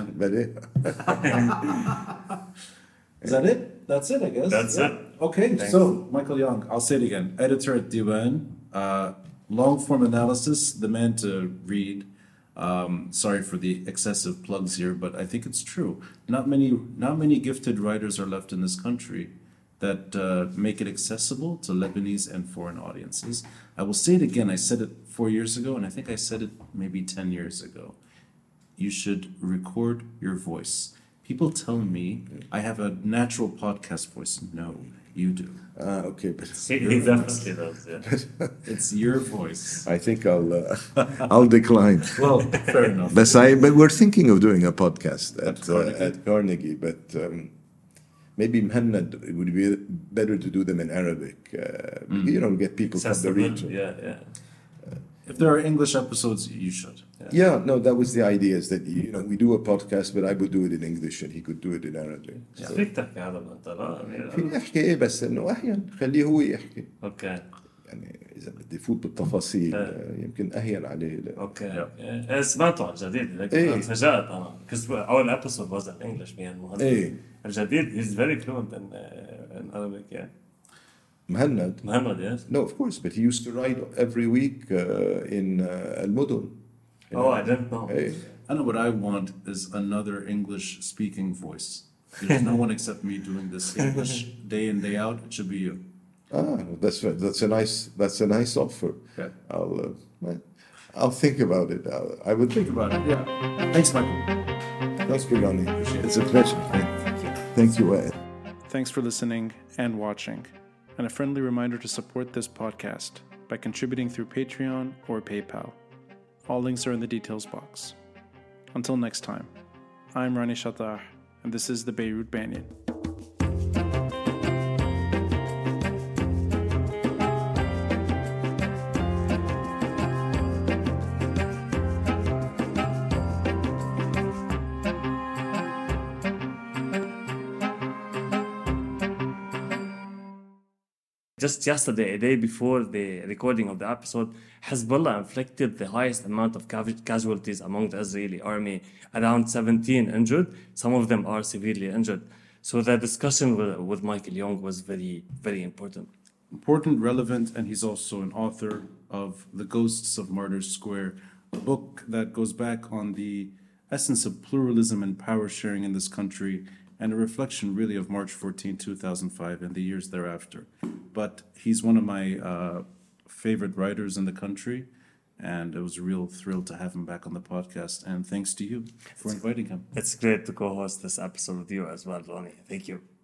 Is that it? That's it, I guess. That's it. Okay, thanks. So Michael Young, I'll say it again. Editor at Diwan, long-form analysis, the man to read. Sorry for the excessive plugs here, but I think it's true. Not many gifted writers are left in this country that make it accessible to Lebanese and foreign audiences. I will say it again. I said it 4 years ago, and I think I said it maybe 10 years ago. You should record your voice. People tell me I have a natural podcast voice. No, you do. Okay, but he definitely does. Yeah. It's your voice. I think I'll decline. Well, fair enough. But we're thinking of doing a podcast at Carnegie, but maybe Mhannad, it would be better to do them in Arabic. Get people from the region. Yeah. If there are English episodes, you should. Yeah, no, that was the idea, is that we do a podcast, but I would do it in English and he could do it in Arabic. فيك تحكي عربي انت لا؟ فيني احكي ايه، بس انه احيانا خليه هو يحكي. اوكي. يعني اذا بدي افوت بالتفاصيل يمكن اهين عليه. اوكي. سمعته على الجديد، لكن تفاجأت انا. Because اول episode was in English, me and Mohammed. الجديد he's very fluent in Arabic, yeah. Mhannad, yes. No, of course, but he used to write every week in Al-Mudun. I didn't know. I know what I want is another English-speaking voice. There's no one except me doing this English day in, day out. It should be you. That's a nice offer. Okay. I'll think about it. I would think about it. Yeah. Thanks, Michael. Thanks, Pegani. It's a pleasure. Thank you, Ed. Thanks for listening and watching. And a friendly reminder to support this podcast by contributing through Patreon or PayPal. All links are in the details box. Until next time, I'm Rani Shatah, and this is the Beirut Banyan. Just yesterday, a day before the recording of the episode, Hezbollah inflicted the highest amount of casualties among the Israeli army, around 17 injured. Some of them are severely injured. So the discussion with Michael Young was very, very important. Important, relevant, and he's also an author of The Ghosts of Martyrs Square, a book that goes back on the essence of pluralism and power sharing in this country, and a reflection really of March 14, 2005 and the years thereafter. But he's one of my favorite writers in the country, and it was a real thrill to have him back on the podcast. And thanks to you for inviting him. It's great to co-host this episode with you as well, Ronnie. Thank you.